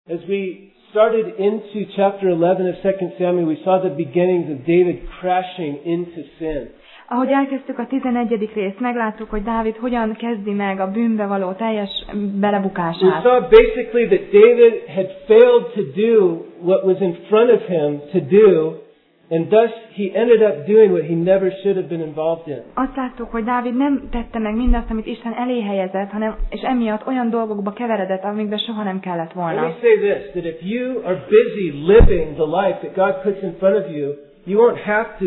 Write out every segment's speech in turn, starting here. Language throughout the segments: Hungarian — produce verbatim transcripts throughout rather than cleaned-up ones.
As we started into chapter eleven of Second Samuel, we saw the beginnings of David crashing into sin. Ahogy elkezdtük a tizenegyedik részt, megláttuk, hogy Dávid hogyan kezdi meg a bűnbe való teljes belebukását. We saw basically that David had failed to do what was in front of him to do, and thus he ended up doing what he never should have been involved in. Azt láttuk, hogy Dávid nem tette meg mindazt, amit Isten elé helyezett, hanem és emiatt olyan dolgokba keveredett, amikbe soha nem kellett volna. Let me say this, that if you are busy living the life that God puts in front of you, you won't have to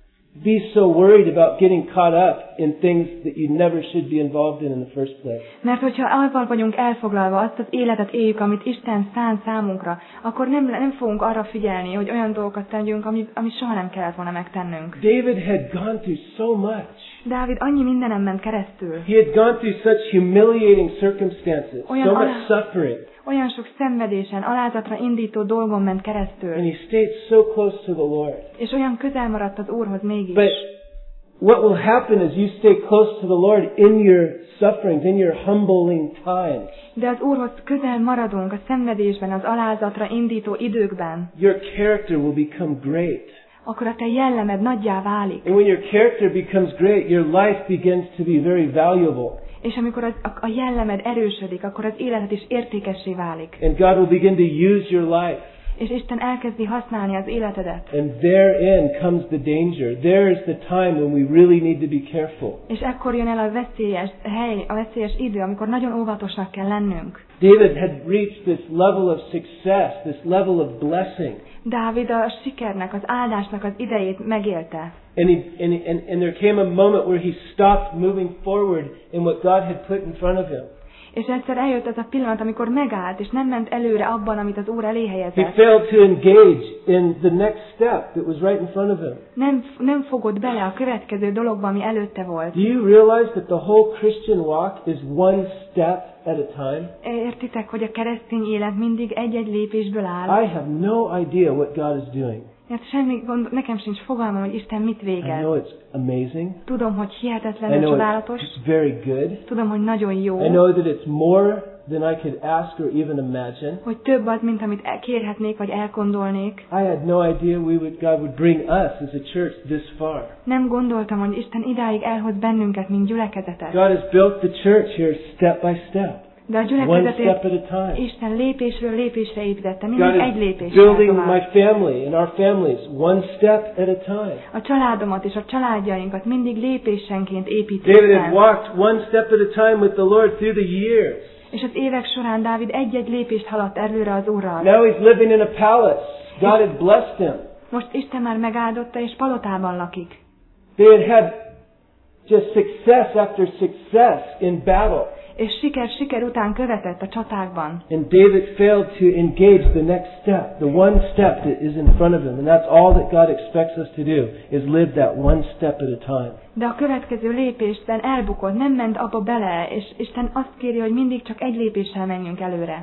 be so worried about getting caught up in things that you never should be involved in in the first place. Mert hogyha azzal vagyunk elfoglalva, azt az életet éljük, amit Isten szán számunkra, akkor nem, nem fogunk arra figyelni, hogy olyan dolgokat tegyünk, ami, ami soha nem kellett volna megtennünk. David had gone through so much. Dávid annyi mindenen ment keresztül. He had gone through such humiliating circumstances, olyan so alá, much suffering. Olyan sok szenvedésen, alázatra indító dolgon ment keresztül. And he stayed so close to the Lord. És olyan közel maradt az Úrhoz mégis. But what will happen is you stay close to the Lord in your sufferings, in your humbling times. De az Úrhoz közel maradunk a szenvedésben, az alázatra indító időkben. Your character will become great. Akkor a te jellemed nagyjá válik. And when your character becomes great, your life begins to be very valuable. És amikor az, a, a jellemed erősödik, akkor az életed is értékessé válik. And God will begin to use your life. És Isten elkezdi használni az életedet. And therein comes the danger. There is the time when we really need to be careful. És ekkor jön el a veszélyes hely, a veszélyes idő, amikor nagyon óvatosnak kell lennünk. David had reached this level of success, this level of blessing. Dávid a sikernek, az áldásnak az idejét megélte. And, he, and, and, and there came a moment where he stopped moving forward in what God had put in front of him. És egyszer eljött ez a pillanat, amikor megállt, és nem ment előre abban, amit az Úr elé He helyezett. failed to engage in the next step that was right in front of him. Nem, nem fogott bele a következő dologba, ami előtte volt. Do you realize that the whole Christian walk is one step at a time? Értitek, hogy a keresztény élet mindig egy-egy lépésből áll? I have no idea what God is doing. Hát semmi gond, nekem sincs fogalmam, hogy Isten mit I végez. know it's amazing. Tudom, hogy I hihetetlenül know csodálatos. it's very good. Tudom, hogy nagyon jó. I know that it's more than I could ask or even imagine. Hogy több az, mint amit kérhetnék, vagy elgondolnék. I had no idea we would, God would bring us as a church this far. Nem gondoltam, hogy Isten idáig elhoz bennünket, mint gyülekezetet. God has built the church here step by step. De a One step gyülekezetét at a time. Isten lépésről lépésre építette, God mindig egy is lépésre building tovább. my family and our families one step at a time. A családomat és a családjainkat mindig lépésenként építi David had Isten. walked one step at a time with the Lord through the years. És az évek során Dávid egy-egy lépést haladt előre az Úrral. Now he's living in a palace. God had blessed him. Most Isten már megáldotta, és palotában lakik. They had had just success after success in battle. És siker siker után követett a csatákban. And David failed to engage the next step, the one step that is in front of him. And that's all that God expects us to do, is live that one step at a time. De a következő lépésben elbukott, nem ment abba bele, és Isten azt kéri, hogy mindig csak egy lépéssel menjünk előre.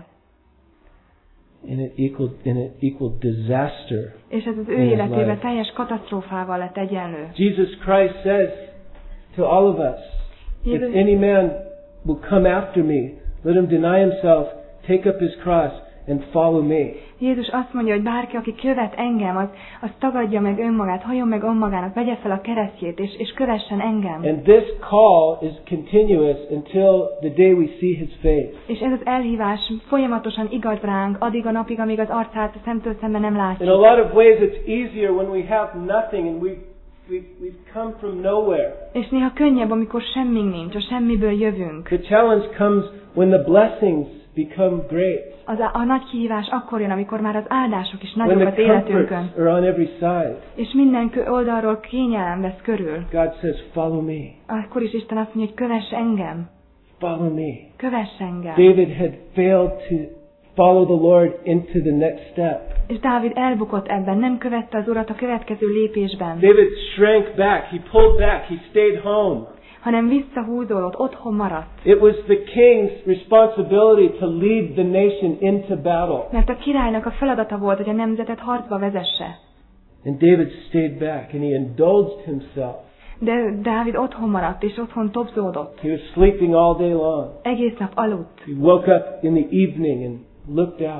And it equaled, and it equaled disaster. És ez az ő in his életében life. teljes katasztrófával lett egyenlő. Jesus Christ says to all of us, if Jézus, any man will come after me, let him deny himself, take up his cross, and follow me. Jézus azt mondja, hogy bárki, aki követ engem, az, az tagadja meg önmagát, halljon meg önmagának, vegye fel a keresztjét, és, és kövessen engem. And this call is continuous until the day we see his face. És ez az elhívás folyamatosan igaz ránk, addig a napig, amíg az arcát a szemtől szemben nem In látjuk. a lot of ways it's easier when we have nothing and we We've, we've come from nowhere. És néha könnyebb, amikor semmink nincs, a semmiből jövünk. The challenge comes when the blessings become great. Az a, a nagy kihívás akkor jön, amikor már az áldások is When nagyok the az életünkön. comforts are on every side. És minden kö- oldalról kényelem vesz körül. God says, follow me. Akkor is Isten azt mondja, hogy kövess engem. Follow me. Kövess engem. David had failed to follow the Lord into the next step. És Dávid elbukott ebben, nem követte az Urat a következő lépésben. David shrank back. He pulled back. He stayed home. Hanem visszahúzódott, otthon maradt. It was the king's responsibility to lead the nation into battle. Mert a királynak a feladata volt, hogy a nemzetet harcba vezesse. And David stayed back and he indulged himself. De Dávid otthon maradt, és otthon tobzódott. He was sleeping all day long. Egész nap aludt. He woke up in the evening and looked out.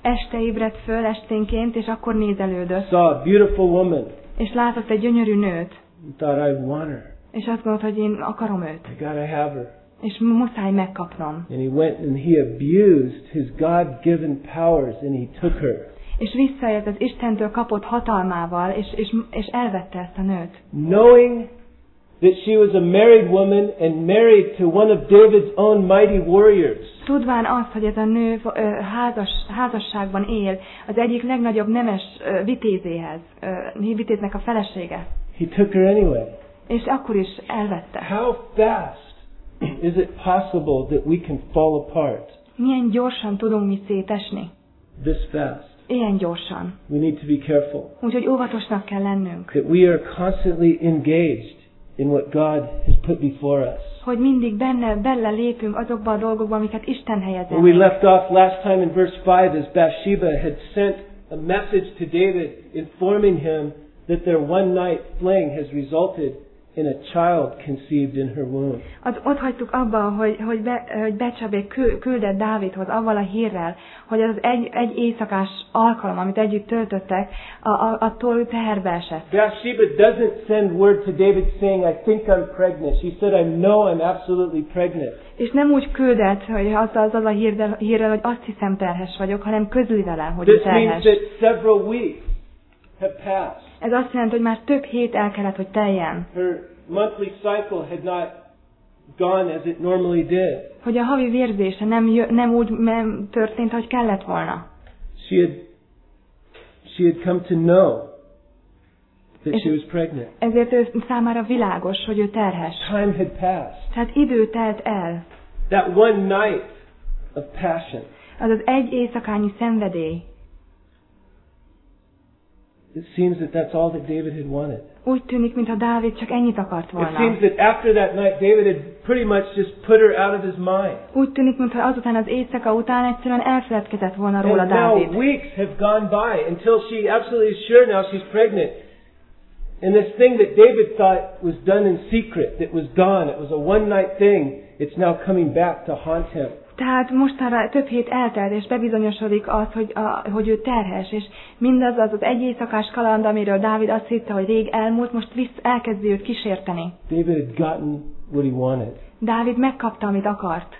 este ébredt föl esténként, és akkor nézelődött. Saw a beautiful woman. És látott egy gyönyörű nőt. And thought, I want her. És azt gondolt, hogy én akarom őt. I gotta have her. És muszáj megkapnom. And he went and he abused his God-given powers and he took her. És visszaért az Istentől kapott hatalmával, és, és, és elvette ezt a nőt. Knowing that she was a married woman and married to one of David's own mighty warriors. Tudván azt, hogy ez a nő ö, házas, házasságban él, az egyik legnagyobb nemes ö, vitézéhez, ö, vitéznek a felesége. He took her anyway. És akkor is elvette. How fast is it possible that we can fall apart? Milyen gyorsan tudunk mi szétesni? This fast. Ilyen gyorsan. We need to be careful. Úgyhogy óvatosnak kell lennünk. That we are constantly engaged in what God has put before us. Hogy mindig benne, bele lépünk azokba a dolgokba, amiket Isten helyez Well, we elé. left off last time in verse five as Bathsheba had sent a message to David informing him that their one night fling has resulted in a child conceived in her womb. Az, ott hagytuk abba, hogy, hogy, be, hogy Becsabé küldett Dávidhoz avval a hírrel, hogy az egy, egy éjszakás alkalom, amit együtt töltöttek, a, a, attól teherbe esett. Bathsheba doesn't send word to David saying, I think I'm pregnant. She said, I know I'm absolutely pregnant. És nem úgy küldett, hogy azzal, azzal a hírrel, hírrel, hogy azt hiszem terhes vagyok, hanem közli vele, hogy This terhes. means that several weeks have passed. Ez azt jelenti, hogy már több hét el kellett, hogy teljen. Her monthly cycle had not gone as it normally did. Hogy a havi vérzése nem, jö, nem úgy nem történt, hogy kellett volna. She had, she had come to know that she was pregnant. Ezért ő számára világos, hogy ő terhes. Time had passed. Tehát idő telt el. That one night of passion. Az az egy éjszakányi szenvedély. It seems that that's all that David had wanted. Úgy tűnik, mintha Dávid csak ennyit akart It volna. seems that after that night, David had pretty much just put her out of his mind. Úgy tűnik, mintha azután az éjszaka után egyszerűen elfeledkezett volna róla And now Dávid. weeks have gone by until she absolutely is sure now she's pregnant. And this thing that David thought was done in secret, that was gone, it was a one-night thing, it's now coming back to haunt him. Tehát mostanra több hét eltelt, és bebizonyosodik az, hogy, a, hogy ő terhes, és mindaz az az egy éjszakás kaland, amiről Dávid azt hitte, hogy rég elmúlt, most visz, elkezdi őt kísérteni. David had gotten what he wanted. Dávid megkapta, amit akart.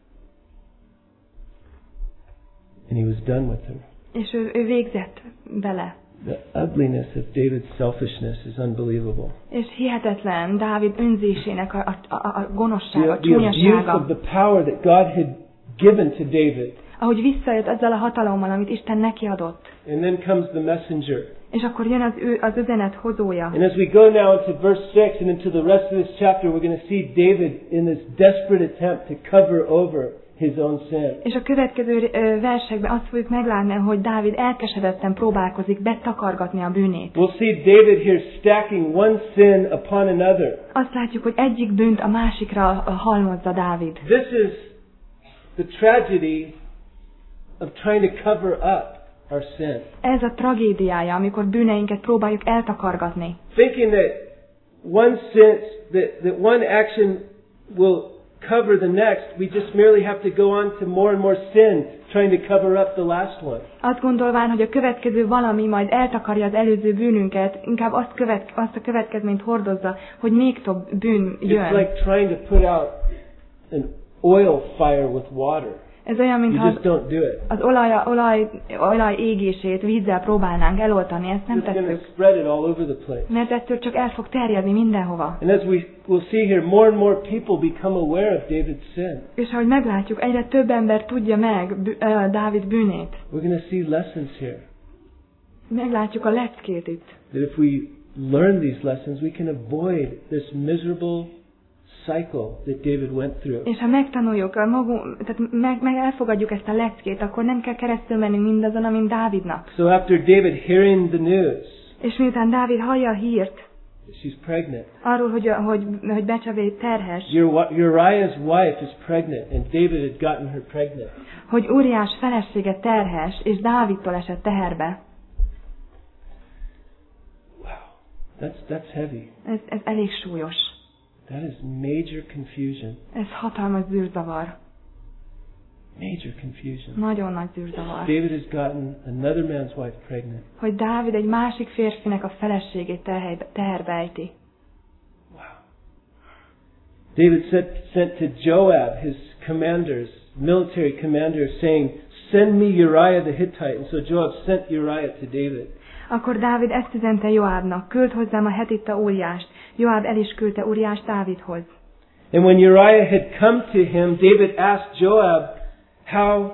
And he was done with her. És ő, ő végzett vele. The ugliness of David's selfishness is unbelievable. És hihetetlen Dávid önzésének a, a, a, a gonoszsága, a The, the abuse csúnyasága. of the power that God had given to David. Ahogy visszajött azzal a hatalommal, amit Isten neki adott. And then comes the messenger. És akkor jön az, ő, az üzenet hozója. And as we go now into verse six and into the rest of this chapter, we're going to see David in this desperate attempt to cover over his own sin. És a következő ö, versekben azt fogjuk meglátni, hogy Dávid elkeseredetten próbálkozik betakargatni a bűnét. We'll see David here stacking one sin upon another. Azt látjuk, hogy egyik bűnt a másikra halmozza Dávid. This is the tragedy of trying to cover up our sin. Ez a tragédiája, amikor bűneinket próbáljuk eltakargatni. Thinking that one sense, that, that one action will cover the next, we just merely have to go on to more and more sin, trying to cover up the last one. Azt gondolván, hogy a következő valami majd eltakarja az előző bűnünket, inkább azt, követ, azt a következményt hordozza, hogy még több bűn It's jön. like trying to put out an oil fire with water. Ez olyan, You mintha just don't do it. az olaj, olaj, olaj égését vízzel próbálnánk eloltani, ezt nem It's going to tesszük. spread it all over the place. Mert ettől csak el fog terjedni mindenhova. And as we will see here, more and more people become aware of David's sin. És ahogy meglátjuk, egyre több ember tudja meg bű- uh, Dávid bűnét. We're going to see lessons here. Meglátjuk a leckét itt. That if we learn these lessons, we can avoid this miserable cycle that David went through. És ha megtanuljuk, a magunk, tehát meg, meg elfogadjuk ezt a leckét, akkor nem kell keresztül menni mindazon, amin Dávidnak. So after David hearing the news És miután Dávid hallja a hírt that she's pregnant, arról, hogy, hogy, hogy Becsabé terhes, Uri- Uriah's wife is pregnant, and David had gotten her pregnant. hogy Uriás felesége terhes, és Dávidtól esett teherbe. Wow, that's that's heavy. Ez, ez elég súlyos. That is major confusion. Ez hatalmas zűrzavar. Major confusion. Nagyon nagy zűrzavar. David has gotten another man's wife pregnant. Hogy Dávid egy másik férfinek a feleségét teherbe ejti. Wow. David sent, sent to Joab, his commanders, military commanders, saying, "Send me Uriah the Hittite." And so Joab sent Uriah to David. Akkor Dávid ezt üzente Joábnak, küld hozzám a hetitta Úriást. Joáb el is küldte Úriást Dávidhoz. And when Uriah had come to him, David asked Joab how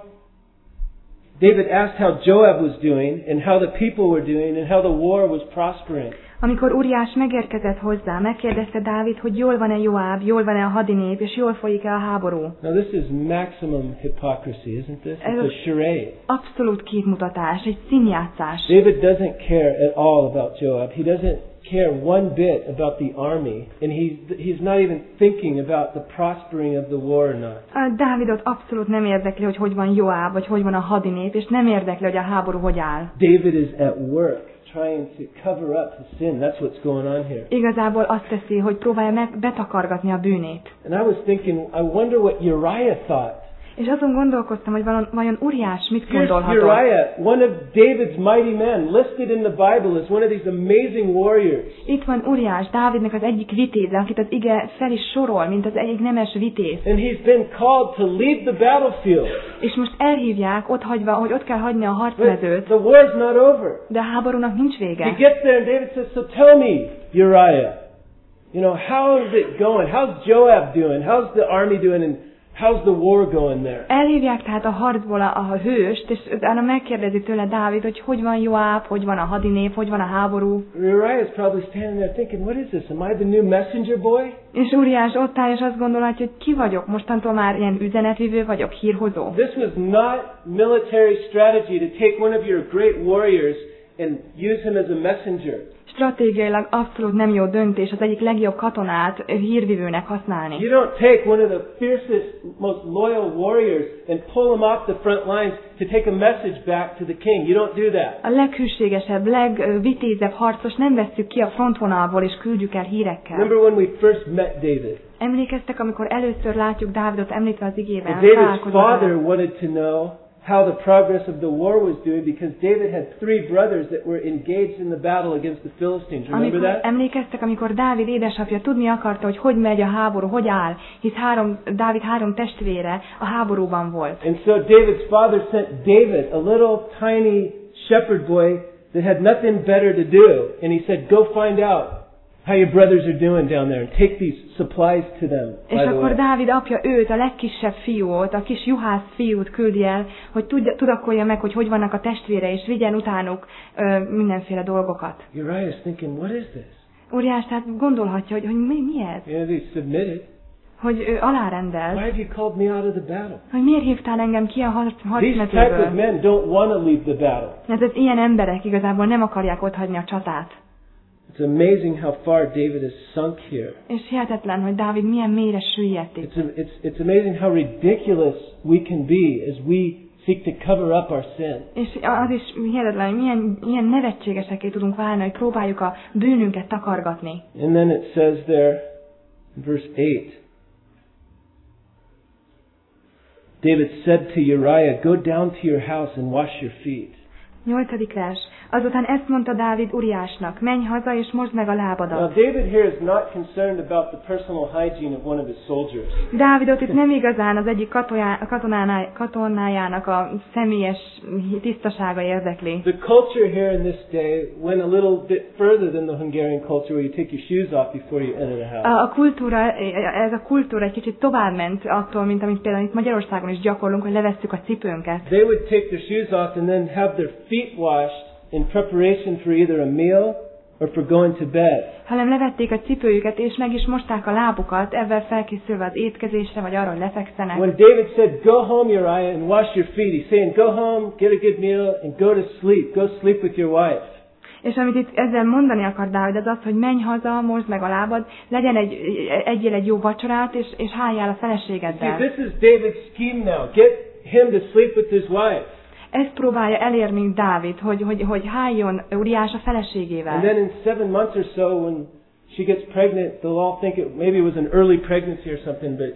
David asked how Joab was doing and how the people were doing and how the war was prospering. Amikor Úriás megérkezett hozzá, megkérdezte Dávid, hogy jól van-e Joáb, jól van-e a hadinép, és jól folyik-e a háború. Now this is maximum hypocrisy, isn't this? It's a charade. Abszolút képmutatás, egy színjátszás. David doesn't care at all about Joab. He doesn't care one bit about the army, and he's he's not even thinking about the prospering of the war or not. A Dávidot abszolút nem érdekli, hogy hogy van Joáb, vagy hogy van a hadinép, és nem érdekli, hogy a háború hogy áll. David is at work trying to cover up his sin. That's what's going on here. Igazából azt teszi, hogy próbálja meg betakargatni a bűnét. And I was thinking, I wonder what Uriah thought. És azon gondolkoztam, hogy vajon, vajon Uriás mit Here's gondolhatott. Uriah, one of David's mighty men, listed in the Bible as one of these amazing warriors. Itt van Uriás, Dávidnak az egyik vitéze, akit az ige fel is sorol, mint az egyik nemes vitéz. And he's been called to lead the battlefield. És most elhívják, ott hagyva, hogy ott kell hagyni a harcmezőt. The war's not over. De a háborúnak nincs vége. He gets there and David says, "So tell me, Uriah, you know, how is it going? How's Joab doing? How's the army doing? And how's the war going there?" Elhívják tehát a harcból a, a hőst, és utána megkérdezi tőle Dávid, hogy hogy van Joáb, hogy van a hadinép, hogy van a háború. Uriah is probably standing there thinking, what is this? Am I the new messenger boy? És Uriás ott áll, és azt gondolhatja, hogy ki vagyok, mostantól már ilyen üzenetvivő vagyok, hírhozó. This was not military strategy to take one of your great warriors and use him as a messenger. Stratégiailag abszolút nem jó döntés az egyik legjobb katonát hírvivőnek használni. You don't take one of the fiercest, most loyal warriors and pull him off the front lines to take a message back to the king. You don't do that. A leghűségesebb, legvitézebb harcos nem vesszük ki a frontvonalból és küldjük el hírekkel. Remember when we first met David? Emlékeztek, amikor először látjuk Dávidot említve az igében? David's father wanted to know how the progress of the war was doing because David had three brothers that were engaged in the battle against the Philistines. Remember amikor, that? Emlékeztek, amikor Dávid édesapja tudni akarta, hogy hogy megy a háború, hogy áll, hisz három, Dávid három testvére a háborúban volt. And so David's father sent David, a little tiny shepherd boy that had nothing better to do, and he said, "Go find out how your brothers are doing down there and take these supplies to them." És akkor Dávid apja őt, a legkisebb fiút, a kis juhász fiút küldi el, hogy tudja, tudakolja meg, hogy hogy vannak a testvére, és vigyen utánuk ö, mindenféle dolgokat. Uriah is thinking, what is this? Uriás tehát gondolhatja, hogy, hogy mi, mi ez? You know, he submitted. Hogy ő alárendel. Why have you called me out of the battle? Hogy miért hívtál engem ki a harc, These type of harcmezőből? men don't want to leave the battle. Mert az ilyen emberek igazából nem akarják otthagyni a csatát. It's amazing how far David has sunk here. És hihetetlen, hogy Dávid milyen mélyre süllyedt itt. It's, it's, it's amazing how ridiculous we can be as we seek to cover up our sin. És az is hihetetlen, hogy milyen, milyen nevetségesekké tudunk válni, hogy próbáljuk a bűnünket takargatni. And then it says there, in verse eight, David said to Uriah, "Go down to your house and wash your feet." Nyolcadik vers. Azután ezt mondta Dávid Uriásnak, menj haza és mosd meg a Now lábadat. David here is not concerned about the personal hygiene of one of his soldiers. Dávidot itt nem igazán az egyik katonáná, katonájának a személyes tisztasága érdekli. The culture here in this day went a little bit further than the Hungarian culture where you take your shoes off before you enter the house. A, a kultúra, ez a kultúra egy kicsit tovább ment attól, mint amit például itt Magyarországon is gyakorlunk, hogy levesszük a cipőnket. They would take their shoes off and then have their feet washed in preparation for either a meal or for going to bed. Hanem levették a cipőjüket, és meg is mosták a lábukat, ezzel felkészülve az étkezésre, vagy arra, hogy lefekszenek. When David said, "Go home, Uriah, and wash your feet," he's saying, "Go home, get a good meal, and go to sleep. Go sleep with your wife." És amit itt ezzel mondani akar Dávid, az az, hogy menj haza, mosd meg a lábad, legyen egy, egyél egy jó vacsorát, és, és háljál a feleségeddel. See, this is David's scheme now. Get him to sleep with his wife. Ezt próbálja elérni Dávid, hogy, hogy, hogy háljon Uriás a feleségével. And then in seven months or so, when she gets pregnant, they'll all think it, maybe it was an early pregnancy or something, but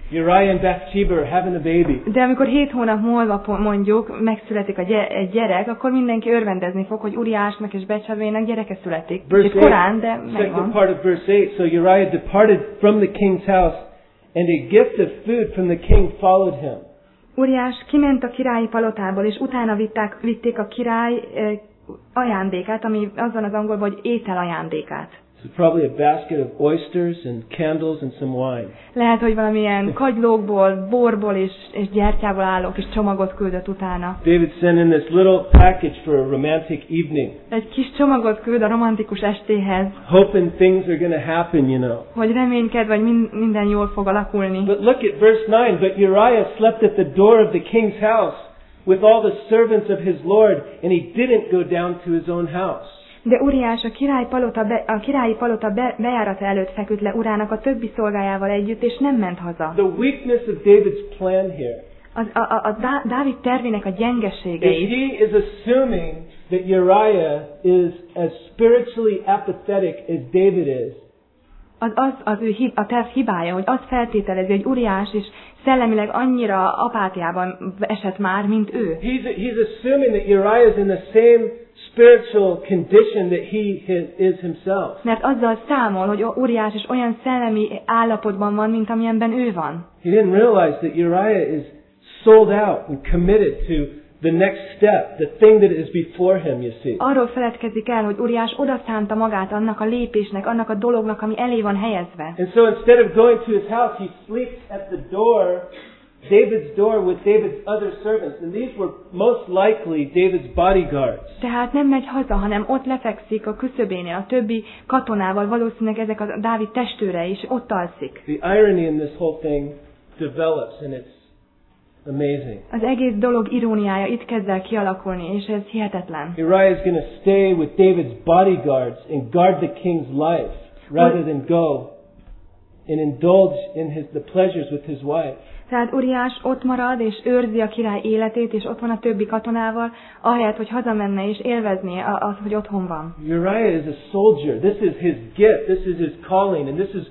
Uriah and Bathsheba are having a baby. De amikor hét hónap múlva mondjuk megszületik a gy- egy gyerek, akkor mindenki örvendezni fog, hogy Uriásnak és Betsabének gyereke születik. Verse Itt korán, de eight, second megvan. part of verse eight. So Uriah departed from the king's house, and a gift of food from the king followed him. Uriás kiment a királyi palotából, és utána vitták, vitték a király eh, ajándékát, ami azon az angolban, hogy étel ajándékát. So probably a basket of oysters and candles and some wine. Lehet, hogy valamilyen kagylókból, borból és, és gyertyából álló kis csomagot küldött utána. David sent in this little package for a romantic evening, Egy kis csomagot küld a romantikus estéhez, hoping things are going to happen, you know. hogy reményked, vagy min- minden jól fog alakulni. But look at verse nine. But Uriah slept at the door of the king's house with all the servants of his lord, and he didn't go down to his own house. De Uriás a király palota be, a királyi palota be, bejárata előtt feküdt le Urának a többi szolgájával együtt, és nem ment haza. The weakness of David's plan here Az, a, a, a Dá- Dávid tervének a is gyengeségeit, he is assuming that Uriah is as spiritually apathetic as David is. az, az, az ő hib, a terv hibája, hogy azt feltételezi, hogy Uriás is szellemileg annyira apátiában esett már, mint ő. He's, he's assuming that Uriah is in the same spiritual condition that he is himself. Mert azzal számol, hogy Uriás is olyan szellemi állapotban van, mint amilyenben ő van. He didn't realize that Uriah is sold out and committed to the next step, the thing that is before him, you see. Arról feledkezik el, hogy Uriás odaszánta magát annak a lépésnek, annak a dolognak, ami elé van helyezve. And so instead of going to his house, he sleeps at the door, David's door, with David's other servants. And these were most likely David's bodyguards. Tehát nem megy haza, hanem ott lefekszik a küszöbénél a többi katonával, valószínűleg ezek a Dávid testőrei, és ott alszik. The irony in this whole thing develops, and it's amazing. Az egész dolog iróniája itt kezd el kialakulni, és ez hihetetlen. Uriah is going to stay with David's bodyguards and guard the king's life, rather than go and indulge in his, the pleasures with his wife. Tehát Uriás ott marad, és őrzi a király életét, és ott van a többi katonával, ahelyett, hogy hazamenne és élvezné az, hogy otthon van. Uriah is a soldier. This is his gift. This is his calling. And this is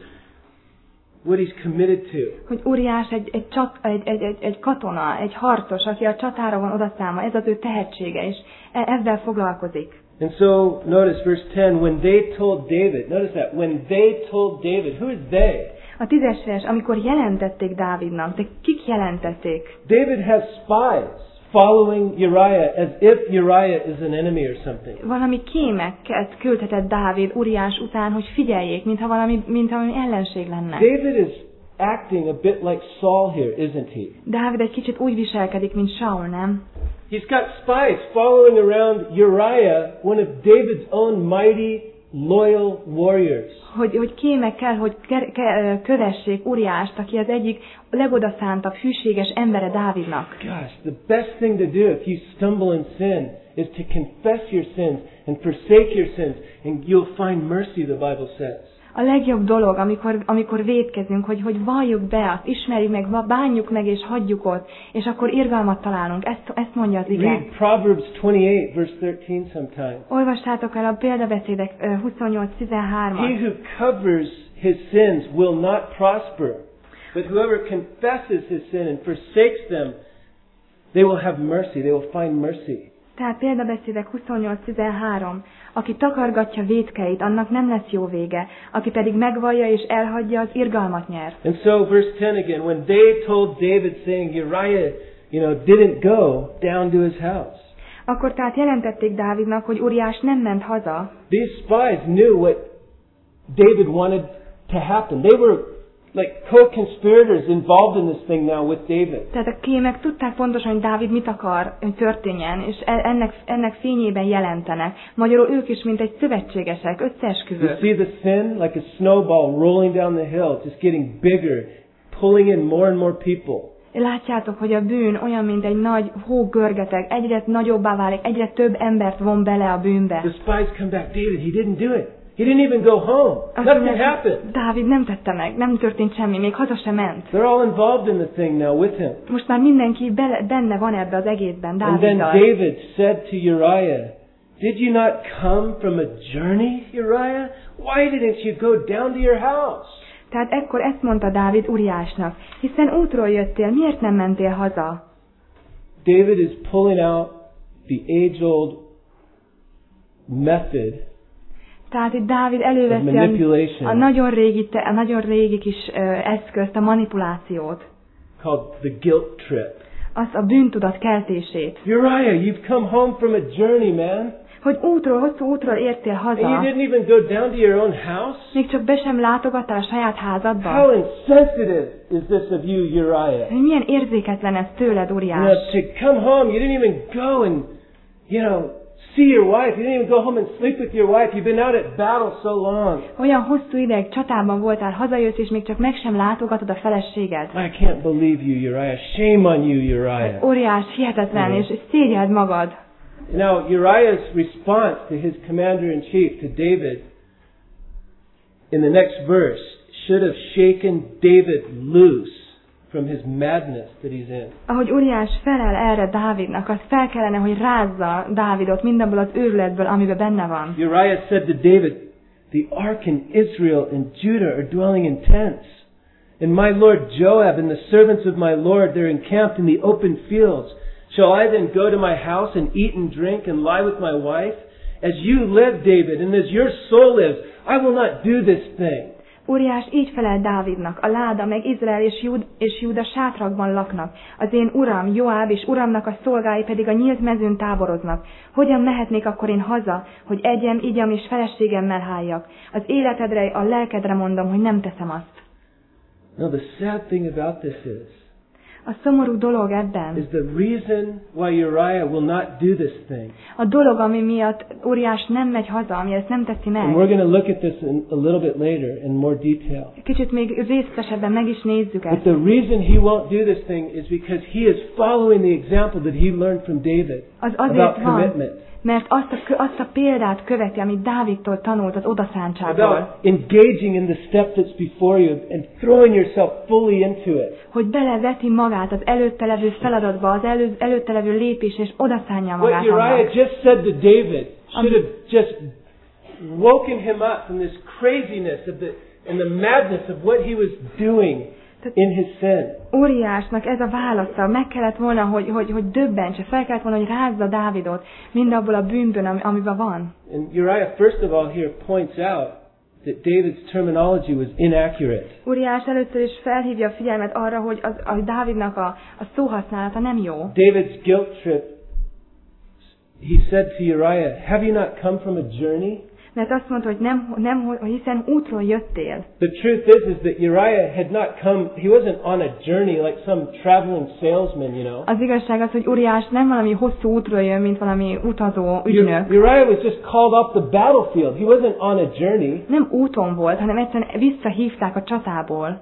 what he's committed to. Hogy Uriás egy, egy, csat, egy, egy, egy, egy katona, egy harcos, aki a csatára van odaszállva, ez az ő tehetsége, és ezzel foglalkozik. And so, notice verse ten, when they told David, notice that, when they told David, who is they? A tízes vers, amikor jelentették Dávidnak, de kik jelentették? David has spies following Uriah as if Uriah is an enemy or something. Valami kémeket küldhetett Dávid Uriás után, hogy figyeljék, mintha valami, mintha valami ellenség lenne. David is acting a bit like Saul here, isn't he? Dávid egy kicsit úgy viselkedik, mint Saul, nem? He's got spies following around Uriah, one of David's own mighty, loyal warriors. Hogy, hogy kémekkel, hogy ke, ke, kövessék Uriást, aki az egyik legodaszántabb, hűséges embere Dávidnak. Gosh, the best thing to do if you stumble in sin is to confess your sins and forsake your sins, and you'll find mercy, the Bible says. A legjobb dolog, amikor, amikor vétkezünk, hogy, hogy valljuk be, azt ismerjük meg, bánjuk meg és hagyjuk ott, és akkor irgalmat találunk. Ezt, ezt mondja az ige. Read Proverbs twenty-eight, verse thirteen sometime. Olvastátok el a példabeszédek huszonnyolc tizenhárom. He who covers his sins will not prosper, but whoever confesses his sin and forsakes them, they will have mercy, they will find mercy. Tehát példabeszédek huszonnyolc tizenhárom. Aki takargatja vétkeit, annak nem lesz jó vége. Aki pedig megvallja és elhagyja, az irgalmat nyer. And so verse ten again, when they told David saying Uriah, you know, didn't go down to his house. Akkor tehát jelentették Dávidnak, hogy Uriás nem ment haza. These spies knew what David wanted to happen. They were like co-conspirators involved in this thing now with David. Tehát a kémek tudták pontosan, hogy Dávid mit akar, hogy történjen, és ennek, ennek fényében jelentenek. Magyarul ők is, mint egy szövetségesek, You összeesküvők. see the sin like a snowball rolling down the hill, just getting bigger, pulling in more and more people. Látjátok, hogy a bűn olyan, mint egy nagy hógörgeteg, egyre nagyobbá válik, egyre több embert von bele a bűnbe. The spies come back, David, he didn't do it. He didn't even go home. Azt Nothing mondják, happened. Dávid nem tette meg, nem történt semmi, még haza sem ment. They're all involved in the thing now with him. Most már mindenki bele, benne van ebbe az egészben, And then Dáviddal. David said to Uriah, did you not come from a journey, Uriah? Why didn't you go down to your house? Tehát ekkor ezt mondta Dávid Uriásnak, hiszen útról jöttél, miért nem mentél haza? David is pulling out the age-old method. Tehát itt Dávid előveszi a, a nagyon régi, a nagyon régi kis uh, eszközt, a manipulációt. Called the guilt trip. Azt a bűntudat keltését. Uriah, you've come home from a journey, man. Hogy útról, hosszú útról értél haza. And you didn't even go down to your own house? Még csak be sem látogattál a saját házadba. How insensitive is this of you, Uriah? Hogy milyen érzéketlen ez tőled, Uriás. You know, to come home, you didn't even go and, you know, see your wife. You didn't even go home and sleep with your wife. You've been out at battle so long. Olyan hosszú ideig csatában voltál, hazajössz, és még csak meg sem látogatod a feleséged. I can't believe you, Uriah. Shame on you, Uriah. Uriás, hihetetlen, mm. és szégyeld magad. Now, Uriah's response to his commander-in-chief, to David, in the next verse, should have shaken David loose from his madness that he's in. Ahogy Uriás felel erre Dávidnak, az fel kellene, hogy rázza Dávidot mindabból az őrületből, amiben benne van. Uriah said to David, "The ark in Israel and Judah are dwelling in tents, and my lord Joab and the servants of my lord, they're encamped in the open fields. Shall I then go to my house and eat and drink and lie with my wife? As you live, David, and as your soul lives, I will not do this thing." Uriás így felel Dávidnak, a láda meg Izrael és, Júd, és Júda sátrakban laknak. Az én uram, Joáb és uramnak a szolgái pedig a nyílt mezőn táboroznak. Hogyan mehetnék akkor én haza, hogy egyem, igyam és feleségemmel háljak? Az életedre, a lelkedre mondom, hogy nem teszem azt. No, the sad thing about this is, a szomorú dolog ebben, is the reason why Uriah will not do this thing. A dolog, ami miatt Uriás nem megy haza, ami ezt nem teszi meg. And we're going to look at this in, a little bit later in more detail. Kicsit még részletesebben meg is nézzük ezt. But the reason he won't do this thing is because he is following the example that he learned from David az about azért van, commitment. Mert azt a, azt a példát követi, amit Dávidtól tanult az odaszántságból. About engaging in the step that's before you and throwing yourself fully into it. Hogy beleveti magát az előtte levő feladatba, az elő, előtte levő lépés, és odaszánja magát. What Uriah just said to David should have just woken him up from this craziness of the and the madness of what he was doing in his sin. Uriásnak ez a válasza, meg kellett volna, hogy, hogy, hogy döbbentse, fel kellett volna, hogy rázza Dávidot mindabból a bűnből, ami, amiben van. And Uriah first of all here points out that David's terminology was inaccurate. Uriás először is felhívja a figyelmet arra, hogy az, a Dávidnak a, a szóhasználata nem jó. David's guilt trip, he said to Uriah, "Have you not come from a journey?" Mert azt mondta, hogy nem, nem, hiszen útról jöttél. The truth is, is that Uriah had not come, he wasn't on a journey like some traveling salesman, you know. Az igazság az, hogy Uriás nem valami hosszú útról jön, mint valami utazó ügynök. Uriah was just called off the battlefield. He wasn't on a journey. Nem úton volt, hanem egyszerűen visszahívták a csatából.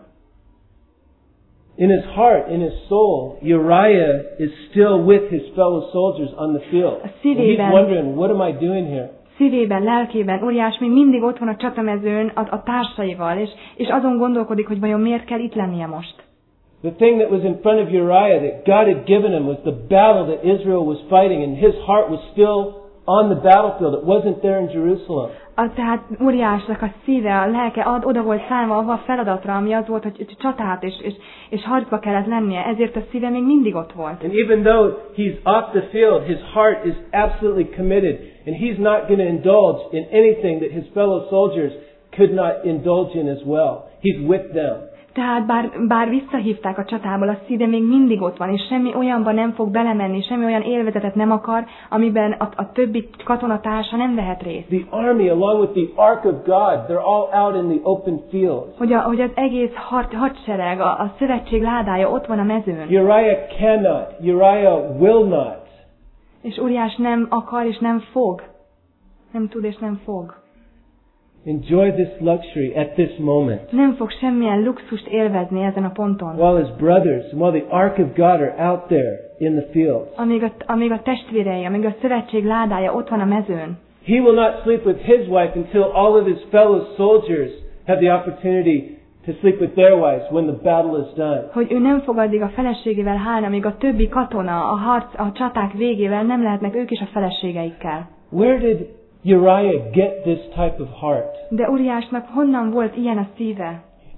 In his heart, in his soul, Uriah is still with his fellow soldiers on the field. And he's wondering, what am I doing here? Szívében, lelkében Uriás még mindig ott van a csatamezőn a, a társaival, és, és azon gondolkodik, hogy vajon miért kell itt lennie most. The thing that was in front of Uriah that God had given him was the battle that Israel was fighting, and his heart was still on the battlefield. It wasn't there in Jerusalem. A, tehát Uriásnak a szíve, a lelke ad, oda volt szállva avval a feladatra, ami az volt, hogy csatát és, és, és harcba kellett lennie, ezért a szíve még mindig ott volt. And even though he's off the field, his heart is absolutely committed, and he's not going to indulge in anything that his fellow soldiers could not indulge in as well. He's with them. Tehát bár, bár visszahívták a csatából, a szíve még mindig ott van, és semmi olyanban nem fog belemenni, semmi olyan élvezetet nem akar, amiben a, a többi katonatársa nem vehet részt. The army, along with the ark of God, they're all out in the open fields. Hogy, a, hogy az egész had, hadsereg, a, a szövetség ládája ott van a mezőn. Uriah cannot, Uriah will not. És Uriás nem akar és nem fog. Nem tud és nem fog. Enjoy this luxury at this moment. Nem fog semmilyen luxust élvezni ezen a ponton. While his brothers, while the ark of God are out there in the fields. Amíg a, amíg a testvérei, amíg a szövetség ládája ott van a mezőn. He will not sleep with his wife until all of his fellow soldiers have the opportunity to sleep with their wives when the battle is done. Hogy ő nem fog addig a feleségével hálni, amíg a többi katona a harc, a csaták végével nem lehetnek ők is a feleségeikkel. Where did Uriah get this type of heart? De Uriásnak honnan volt ilyen a szíve?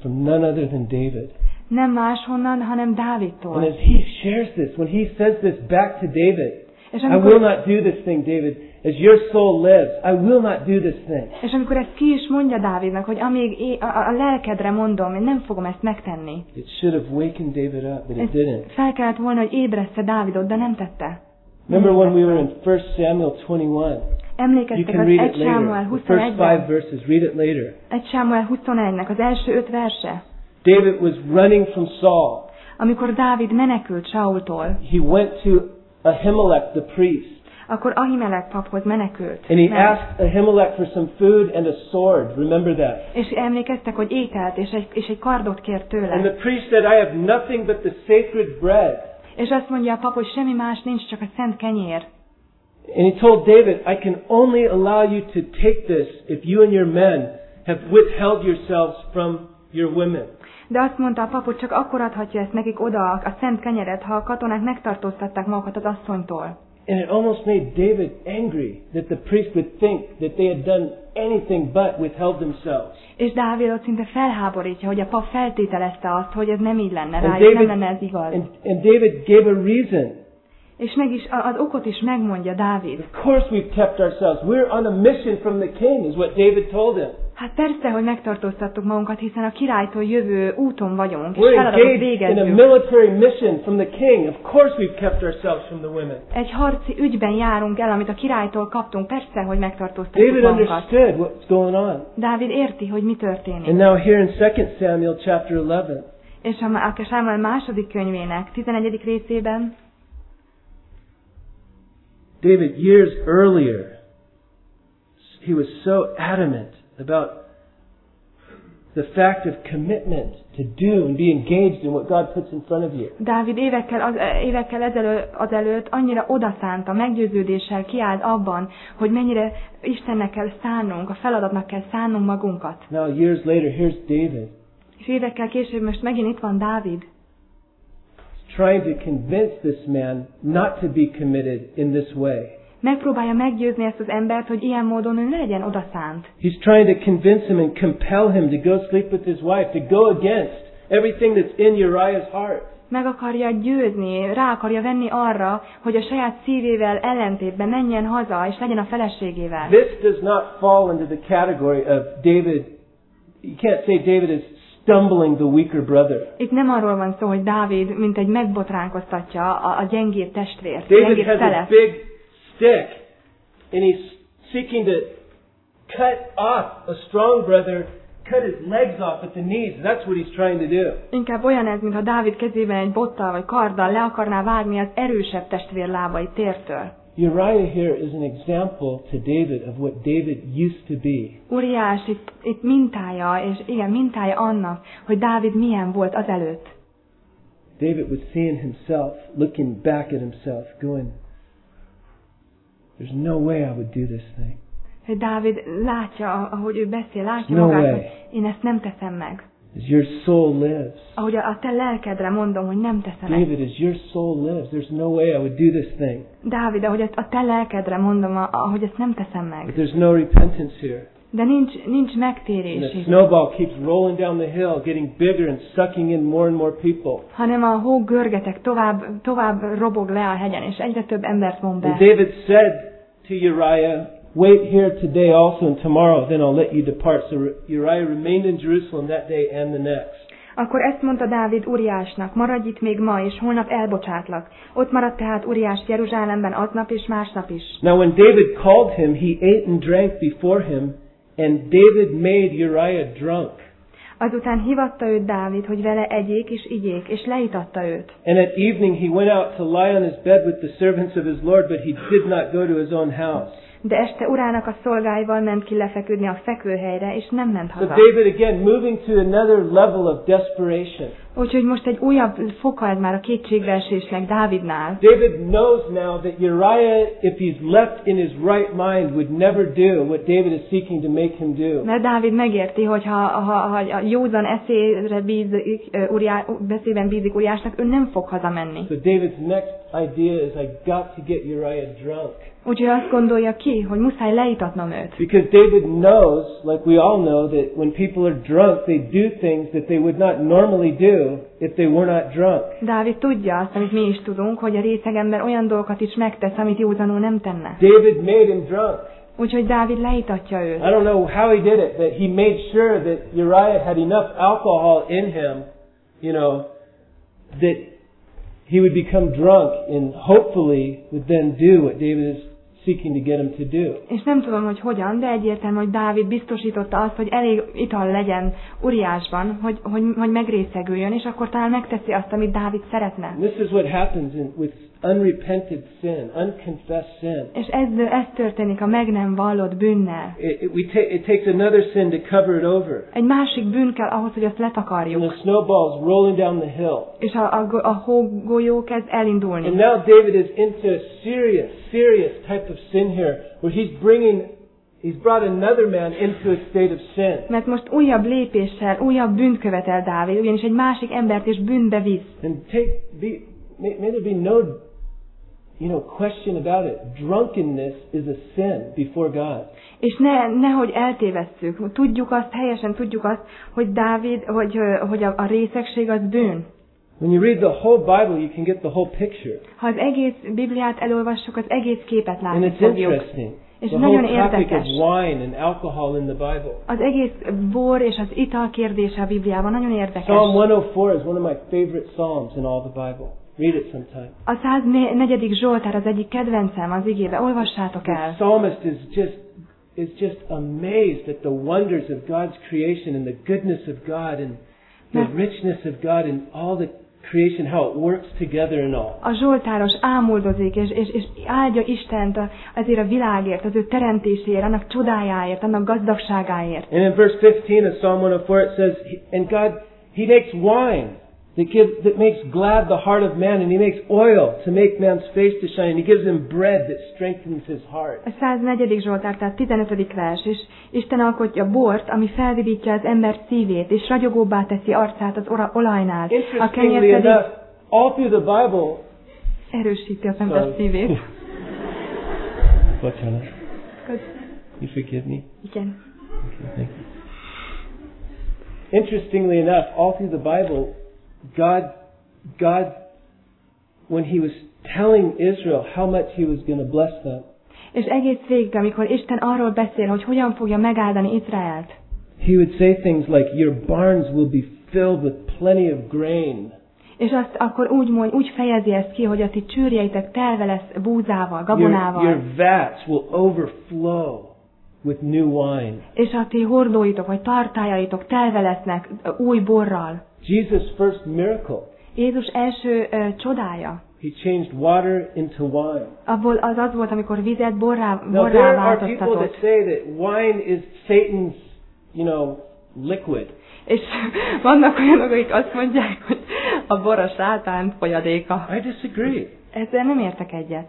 from none other than David. Nem máshonnan, hanem Dávidtól. And as he shares this, when he says this back to David, És I amikor, will not do this thing, David. As your soul lives, I will not do this thing. és amikor ezt ki is mondja Dávidnak, hogy amíg é, a, a lelkedre mondom, én nem fogom ezt megtenni. It should have wakened David up, but it Ez didn't. fel kellett volna, hogy ébreszte Dávidot, de nem tette. Remember when we were in First Samuel twenty-one? You Emlékeztek can az read egy it Sámuel later. The first five huszonegyben? verses, read it later. egy Sámuel huszonegynek az első öt verse. David was running from Saul. Amikor Dávid menekült Saultól, He went to Ahimelech the priest. akkor Ahimelech paphoz menekült. And he Mert- asked Ahimelech for some food and a sword. Remember that. És emlékeztek, hogy ételt és egy, és egy kardot kért And the tőle. priest said, I have nothing but the sacred bread. És azt mondja a pap, hogy semmi más nincs, csak a szent kenyér. And he told David, I can only allow you to take this if you and your men have withheld yourselves from your women. De azt mondta a pap, hogy csak akkor adhatja ezt nekik oda a szent kenyeret, ha a katonák megtartóztatták magukat az asszonytól. And it almost made David angry that the priest would think that they had done anything but withheld themselves. És Dávidot szinte felháborítja, hogy a pap feltételezte azt, hogy ez nem így lenne And rá, és nem David, lenne ez igaz. and, and David gave a reason. És meg is, az okot is megmondja Dávid. Of course we've kept ourselves. We're on a mission from the king, is what David told him. Hát persze, hogy megtartóztattuk magunkat, hiszen a királytól jövő úton vagyunk, és We're feladatot engaged in a végezzük. military mission from the king. Of course we've kept ourselves from the women. Egy harci ügyben járunk el, amit a királytól kaptunk, persze, hogy megtartóztatjuk David magunkat. understood what's going on. Dávid érti, hogy mi And történik. now here in Second Samuel chapter eleven, És a, a Sámuel második könyvének tizenegyedik részében David, years earlier, he was so adamant about the fact of commitment to do and be engaged in what God puts in front of you. Dávid évekkel, az, évekkel ezelő, azelőtt annyira odaszánta, meggyőződéssel kiállt abban, hogy mennyire Istennek kell szánnunk, a feladatnak kell szánnunk magunkat. Now, years later, here's David. És évekkel később most megint itt van Dávid. Trying to convince this man not to be committed in this way. Megpróbálja meggyőzni ezt az embert, hogy ilyen módon ő ne legyen odaszánt. He's trying to convince him and compel him to go sleep with his wife, to go against everything that's in Uriah's heart. Meg akarja győzni, rá akarja venni arra, hogy a saját szívével ellentétben menjen haza, és legyen a feleségével. This does not fall into the category of David. You can't say David is stumbling the weaker brother. Itt nem arról van szó, hogy Dávid mint egy megbotránkoztatja a, a gyengébb testvért, David gyengébb has a szelet. big stick, and he's seeking to cut off a strong brother, cut his legs off at the knees. That's what he's trying to do. Inkább olyan ez, mintha Dávid kezében egy bottal vagy karddal le akarná vágni az erősebb testvér lábai tértől. Uriah here is an example to David of what David used to be. Uriás itt, itt mintája, és igen, mintája annak, hogy Dávid milyen volt azelőtt. David was seeing himself, looking back at himself, going, there's no way I would do this thing. Hogy Dávid látja, ahogy ő beszél, látja No magát, way. hogy én ezt nem teszem meg. As your soul lives. Ahogy a, a te lelkedre mondom, hogy nem teszem meg. David, as your soul lives, there's no way I would do this thing. Dávid, ahogy a te lelkedre mondom, a- ahogy ezt nem teszem But meg. there's no repentance here. De nincs, nincs And megtérés the itt, snowball keeps rolling down the hill, getting bigger and sucking in more and more people. hanem a hó görgetek tovább, tovább robog le a hegyen, és egyre több embert von And be. David said to Uriah, wait here today also and tomorrow, then I'll let you depart. So Uriah remained in Jerusalem that day and the next. Akkor ezt mondta Dávid Uriásnak, maradj itt még ma, és holnap elbocsátlak. Ott maradt tehát Uriás Jeruzsálemben aznap és másnap is. Now when David called him, he ate and drank before him, and David made Uriah drunk. Azután hivatta őt Dávid, hogy vele egyék és igyék, és leitatta őt. And at evening he went out to lie on his bed with the servants of his Lord, but he did not go to his own house. De este urának a szolgáival ment ki lefeküdni a fekvőhelyre, és nem ment So haza. David again moving to another level of desperation. Úgyhogy most egy újabb foka ez már a kétségbeesésnek Dávidnál. David knows now that Uriah, if he's left in his right mind, would never do what David is seeking to make him do. Mert Dávid megérti, hogy ha, ha, ha a józan eszére bízik, Uriá, beszében bízik Uriásnak, ő nem fog hazamenni. So David's next idea is, I got to get Uriah drunk. Úgyhogy azt gondolja ki, hogy muszáj leítatnom őt. Because David knows, like we all know, that when people are drunk, they do things that they would not normally do if they were not drunk. Dávid tudja azt, amit mi is tudunk, hogy a részeg ember olyan dolgokat is megtesz, amit józanul nem tenne. David made him drunk. Úgyhogy Dávid leítatja őt. I don't know how he did it, but he made sure that Uriah had enough alcohol in him, you know, that he would become drunk and hopefully would then do what David is seeking to get him to do. És nem tudom, hogy hogyan, de egyértelmű, hogy Dávid biztosította azt, hogy elég ital legyen Uriásban, hogy, hogy, hogy megrészegüljön, és akkor talán megteszi azt, amit Dávid szeretne. And this is what happens in, with unrepented sin, unconfessed sin. És ez, ez történik a meg nem vallott bűnnel. It, it, we ta- it takes another sin to cover it over. Egy másik bűn kell ahhoz, hogy azt And letakarjuk. the snowball's rolling down the hill. És a, a, a hógolyó kezd elindulni. And now David is into a serious, serious type of sin here, where he's bringing, he's brought another man into a state of sin. Mert most újabb lépéssel, újabb bűnt követel Dávid, ugyanis egy másik embert is bűnbe visz. And take, be, may, may there be no, you know, question about it. Drunkenness is a sin before God. És ne, nehogy eltévesszük. Tudjuk azt, helyesen tudjuk azt, hogy Dávid, hogy, hogy a, a részegség az bűn. When you read the whole Bible, you can get the whole picture. Ha az egész Bibliát elolvassuk, az egész képet And látni it's fogjuk. interesting. És The nagyon whole topic of érdekes. wine and alcohol in the Bible. Az egész bor és az ital kérdése a Bibliában nagyon érdekes. Psalm one oh four is one of my favorite psalms in all the Bible. Read it sometime. A száznegyedik Zsoltár az egyik kedvencem az igébe. Olvassátok The el. psalmist is just is just amazed at the wonders of God's creation and the goodness of God and the richness of God and all the creation, how it works together and all. A Zsoltáros ámuldozik, és, és, és áldja Istent azért a világért, az ő teremtéséért, annak csodájáért, annak gazdagságáért. And in verse fifteen of Psalm one oh four it says, and God, He makes wine that gives, that makes glad the heart of man, and He makes oil to make man's face to shine, and He gives him bread that strengthens his heart. A száznegyedik Zsoltár, tehát tizenötödik vers, és Isten alkotja bort, ami felvidítja az ember szívét, és ragyogóbbá teszi arcát az ora- olajnál. A kenyér Interestingly pedig enough, all through the Bible, erősíti az ember szívét. Bocsánat. You forgive me? Igen. Okay, thank you. Interestingly enough, all through the Bible, God, God, when He was telling Israel how much He was going to bless them, És egész végig, amikor Isten arról beszél, hogy hogyan fogja megáldani Izraelt, He would say things like, your barns will be filled with plenty of grain. és azt akkor úgy mond, úgy fejezi ezt ki, hogy a ti csőrjeitek telve lesz búzával, Your, gabonával, your vats will overflow with new wine. és a ti hordóitok, vagy tartályaitok telve lesznek ö, új borral. Jesus' first miracle, Jézus első ö, csodája, He changed water into wine. abból az az volt, amikor vizet borrá, Now borrá there are people that változtatott. say that wine is Satan's, you know, liquid. És vannak olyanok, akik azt mondják, hogy a bor a sátán folyadéka. I disagree. Ezzel nem értek egyet.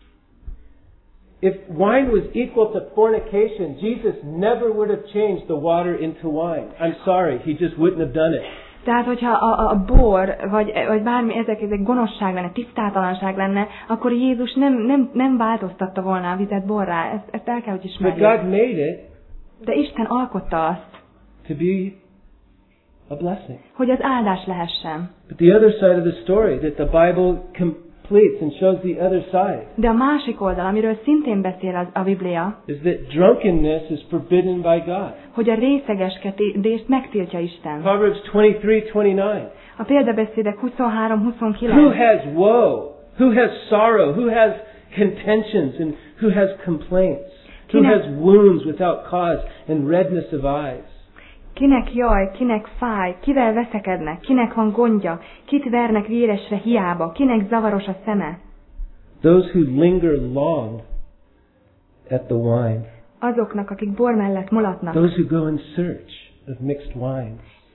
If wine was equal to fornication, Jesus never would have changed the water into wine. I'm sorry, He just wouldn't have done it. Tehát, hogyha a, a, a bor, vagy, vagy bármi ezek, ezek gonoszság lenne, tisztátalanság lenne, akkor Jézus nem, nem, nem változtatta volna a vizet borrá. Ezt, ezt el kell, hogy But ismerjük. God made it De Isten alkotta azt, to be a blessing. hogy az áldás lehessen. But the other side of the story that the Bible completes and shows the other side De a másik oldal, amiről szintén beszél az, a Biblia, is that drunkenness is forbidden by God. hogy a részegeskedést megtiltja Isten. Proverbs twenty-three twenty-nine. A példabeszédek huszonhárom Who huszonkilenc. has woe? Who has sorrow? Who has contentions and who has complaints? Who Kinek- has wounds without cause and redness of eyes? Kinek jaj, kinek fáj, kivel veszekednek, kinek van gondja, kit vernek véresre hiába, kinek zavaros a szeme. Those who linger long at the wine. Azoknak, akik bor mellett mulatnak. Those who go in search of mixed wine.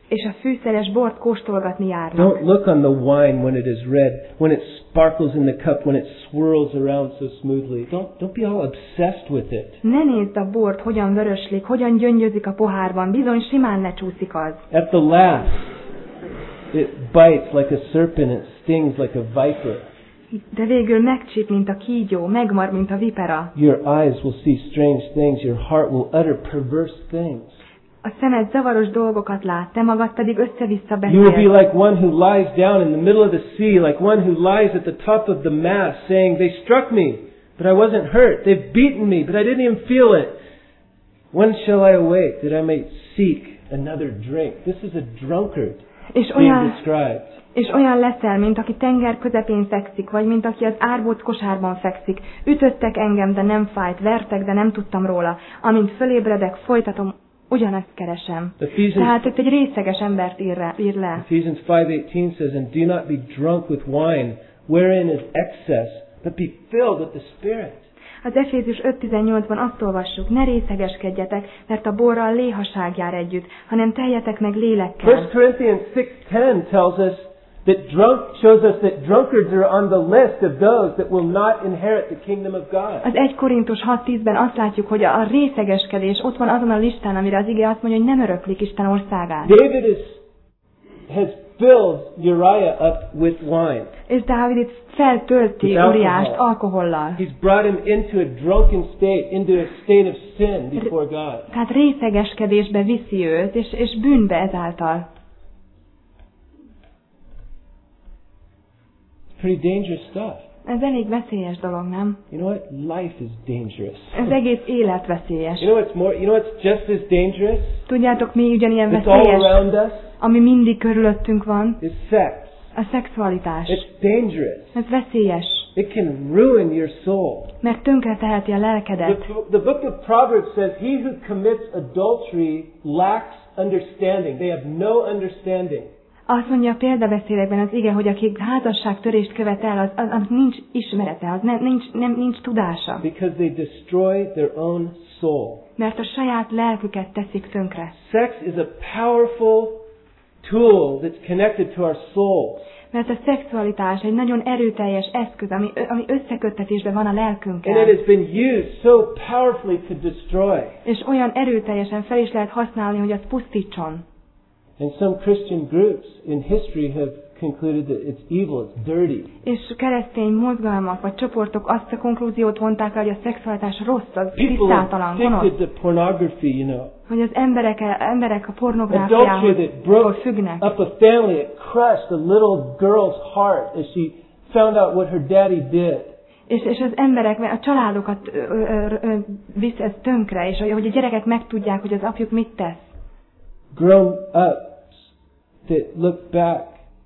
és a fűszeres bort kóstolgatni járnak. Don't look on the wine when it is red, when it sparkles in the cup, when it swirls around so smoothly. Don't, don't be all obsessed with it. Ne nézd a bort, hogyan vöröslik, hogyan gyöngyözik a pohárban, bizony simán lecsúszik az. At the last, it bites like a serpent, it stings like a viper. De végül megcsíp, mint a kígyó, megmar, mint a vipera. Your eyes will see strange things, your heart will utter perverse things. A szemed zavaros dolgokat lát, te magad pedig össze-vissza You will beszélsz. be like one who lies down in the middle of the sea, like one who lies at the top of the mast, saying, "They struck me, but I wasn't hurt. They've beaten me, but I didn't even feel it. When shall I awake, that I may seek another drink?" This is a drunkard És being olyan, described. és olyan leszel, mint aki tenger közepén fekszik, vagy mint aki az árbóc kosárban fekszik. Ütöttek engem, de nem fájt, vertek, de nem tudtam róla. Amint fölébredek, folytatom, ugyanezt keresem. Ephesians, Tehát itt egy részeges embert ír, re, ír le. Ephesians five eighteen says, "And do not be drunk with wine, wherein is excess, but be filled with the Spirit." Az Efézus öt tizennyolcban azt olvassuk, ne részegeskedjetek, mert a borral léhaság jár együtt, hanem teljetek meg lélekkel. First Corinthians six ten tells us that drunk shows us that drunkards are on the list of those that will not inherit the kingdom of God. Az egy Korintus hat tízben azt látjuk, hogy a részegeskedés ott van azon a listán, amire az ige azt mondja, hogy nem öröklik Isten országát. David is, has filled Uriah up with wine. És Dávid itt feltölti With alcohol. Uriást alkohollal. He's brought him into a drunken state, into a state of sin before God. Tehát részegeskedésbe viszi őt, és, és bűnbe ezáltal. Pretty dangerous stuff. Ez elég veszélyes dolog, nem? You know what? Life is dangerous. Ez egész élet veszélyes. You know what's more? You know what's just as dangerous? Tudjátok, mi ugyanilyen It's all veszélyes, around us. ami mindig körülöttünk van? Is sex. A szexualitás. It's dangerous. Ez veszélyes, It can ruin your soul. mert tönkre teheti a The, lelkedet. the book of Proverbs says, "He who commits adultery lacks understanding." They have no understanding. Azt mondja a példabeszédekben az ige, hogy aki házasságtörést követ el, az, az, az nincs ismerete, az nem, nincs, nem, nincs tudása. Because they destroy their own soul. Mert a saját lelküket teszik tönkre. Sex is a powerful tool that's connected to our souls. Mert a szexualitás egy nagyon erőteljes eszköz, ami, ami összeköttetésben van a And lelkünkkel. it has been used so powerfully to destroy. És olyan erőteljesen fel is lehet használni, hogy az pusztítson. And some Christian groups in history have concluded that it's evil, it's dirty. És keresztény mozgalmak vagy csoportok azt a konklúziót vonták le, hogy a szexualitás rossz, az People tisztátalan, are gonosz. addicted to pornography, you know. Hogy az emberek, emberek a Adultery pornográfiához that broke függnek. up a family, it crushed a little girl's heart as she found out what her daddy did. És, és az emberek, a családokat ö, ö, ö, visz ez tönkre, és hogy a gyerekek megtudják, hogy az apjuk mit tesz. Grown ups that look back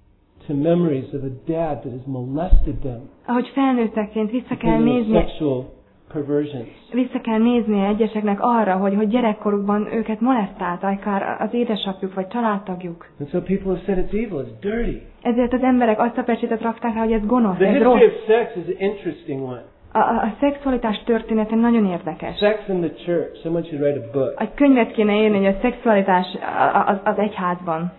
to memories of a dad that has molested them Ahogy felnőttekként vissza kell because of nézni, sexual perversions. vissza kell nézni egyeseknek arra, hogy, hogy gyerekkorukban őket molesztálták, akár az édesapjuk vagy családtagjuk. And so people have said it's evil, it's dirty. Ezért az emberek azt a pecsétet rakták rá, hogy ez gonosz, The ez history rossz. of sex is an interesting one. A, a, a szexualitás története nagyon érdekes. Sex in the church. Someone should write a book. Egy könyvet kéne írni, hogy a szexualitás az, az egyházban.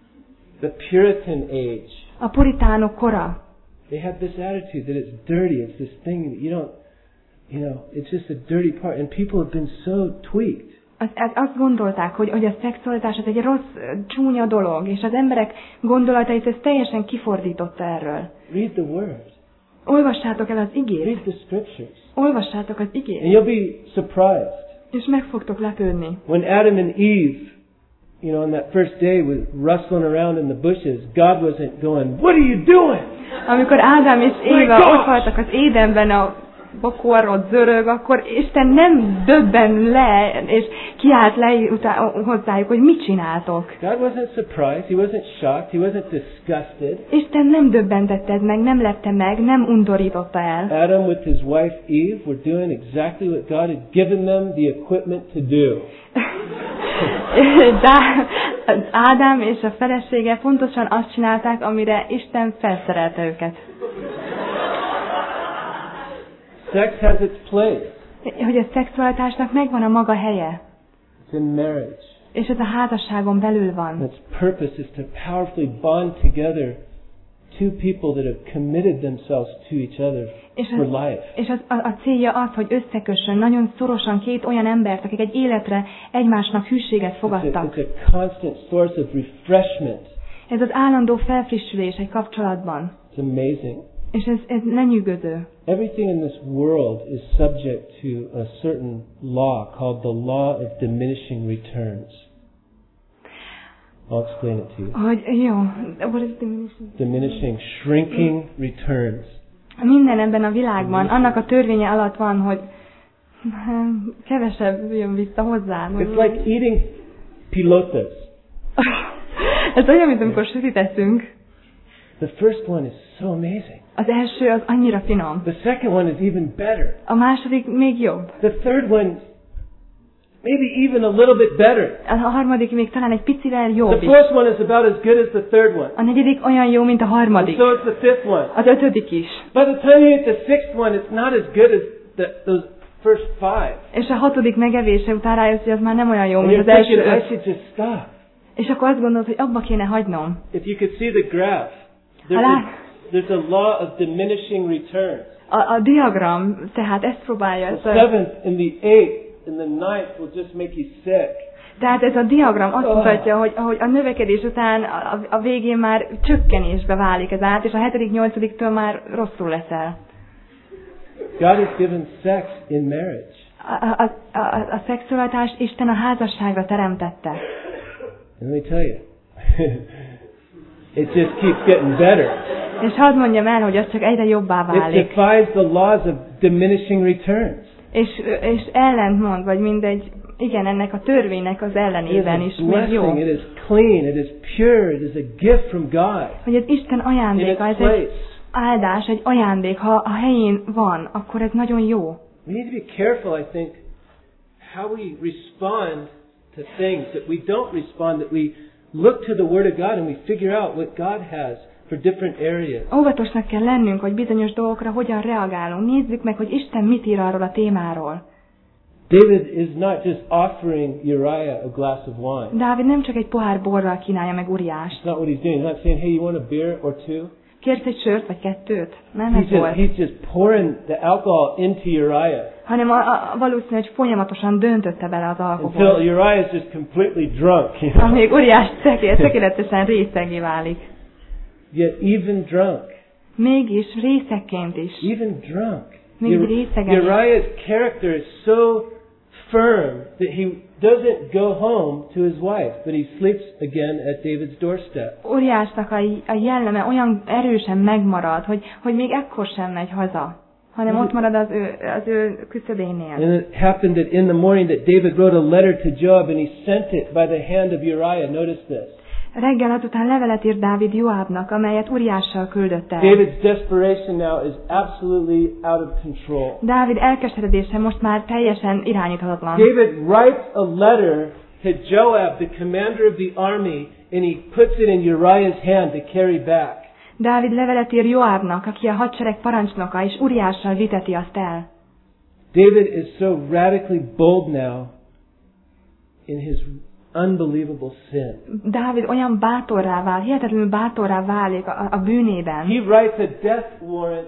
The Puritan age. A puritánok kora. They have this attitude that it's dirty. It's this thing that you don't, you know, it's just a dirty part. And people have been so tweaked. Az, az, azt gondolták, hogy, hogy a szexualitás az egy rossz, csúnya dolog, és az emberek gondolatait ez teljesen kifordította erről. Read the Word. Olvassátok el az igét. Read the Scriptures. Olvassátok az And igét. you'll be surprised. És meg fogtok lepődni. When Adam and Eve, you know, on that first day was rustling around in the bushes, God wasn't going, "What are you doing?" Amikor Ádám és My Éva gosh! ott voltak az édenben, a bokor ott zörög, akkor Isten nem döbben le, és kiált le utá- hozzájuk, hogy mit csináltok. God wasn't surprised. He wasn't shocked. He wasn't disgusted. Isten nem döbbentette ez meg, nem lepte meg, nem undorította el. Adam with his wife Eve were doing exactly what God had given them the equipment to do. De Ádám és a felesége pontosan azt csinálták, amire Isten felszerelte őket. Sex has its place. Hogy a szexualitásnak megvan a maga helye. It's in marriage. És ez a házasságon belül van. And its purpose is to powerfully bond together two people that have committed themselves to each other És, for az, life. és az, a, a célja az, hogy összekössön nagyon szorosan két olyan embert, akik egy életre egymásnak hűséget It's a, fogadtak. it's a constant source of refreshment. Ez az állandó felfrissülés egy kapcsolatban. It's amazing. És ez, ez lenyűgöző. Everything in this world is subject to a certain law called the law of diminishing returns. I'll explain it to you. Hogy jó, what is diminishing? Diminishing, shrinking returns. Minden ebben a világban, annak a törvénye alatt van, hogy kevesebb jön vissza hozzá. It's like eating pilotas. Ez olyan, mint amikor sütit eszünk. The first one is so amazing. Az első az annyira finom. The second one is even better. A második még jobb. The third one, maybe even a little bit better. A harmadik még talán egy picivel The jobb is. fourth one is about as good as the third one. A negyedik olyan jó, mint a And harmadik. so is the fifth one. Az ötödik is. By the time you hit the sixth one, it's not as good as the, those first five. És a hatodik megevése után rájössz, hogy az már nem olyan jó, And mint you're az első thinking, I öt. should just stop. És akkor azt gondolod, hogy abba kéne hagynom. If you could see the graph, there's Hello? a, there's a law of diminishing returns. A, a diagram tehát ezt próbálja. The Ezt a, seventh and the eighth and the ninth will just make you sick. tehát ez a diagram azt Oh. mutatja, hogy, hogy a növekedés után a, a végén már csökkenésbe válik ez át, és a hetedik, nyolcadiktől már rosszul leszel. God has given sex in marriage. A, a, a, a, a szexualitást Isten a házasságra teremtette. And let me tell you, it just keeps getting better. És hadd mondjam el, hogy az csak egyre jobbá It válik. defies the laws of diminishing returns. És, és ellentmond, vagy mindegy, igen, ennek a törvénynek az It is ellenében a is még jó. blessing, it is clean, it is pure, it is a gift from God. Hogy ez Isten In ajándéka, its ez egy place. áldás, egy ajándék. Ha a helyén van, akkor ez nagyon jó. We need to be careful, I think, how we respond to things, that we don't respond, that we look to the Word of God and we figure out what God has for different areas. Óvatosnak kell lennünk, hogy bizonyos dolgokra hogyan reagálunk. Nézzük meg, hogy Isten mit ír arról a témáról. David is not just offering Uriah a glass of wine. Dávid nem csak egy pohár borral kínálja meg Uriást. That's not what he's doing. He's not saying, hey, you want a beer or two? Kérsz egy sört vagy kettőt? Nem He's ez just, volt. he's just pouring the alcohol into Uriah Hanem a, a, valószínű, hogy folyamatosan döntötte bele az until alkoholt. Uriah is just completely drunk. You know? Amíg Uriás tökélet- tökéletesen részegé válik. Yet even drunk, Mégis részekként is. even drunk, Még Ur- részegen is. Uriah's character is so firm that he doesn't go home to his wife, but he sleeps again at David's doorstep. Uriásnak a, a jelleme olyan erősen megmarad, hogy, hogy még ekkor sem megy haza, hanem ott marad az ő, az ő küszöbénél. And it happened that in the morning that David wrote a letter to Joab and he sent it by the hand of Uriah. Notice this. Reggel azután levelet írt Dávid Joábnak, amelyet Uriással küldött el. David's desperation now is absolutely out of control. Dávid elkeseredése most már teljesen irányíthatatlan. David writes a letter to Joab, the commander of the army, and he puts it in Uriah's hand to carry back. Dávid levelet ír Joábnak, aki a hadsereg parancsnoka, és Uriással viteti azt el. David is so radically bold now in his unbelievable sin. Dávid olyan bátorrá vál, hihetetlenül bátorrá válik a, a bűnében. He writes a death warrant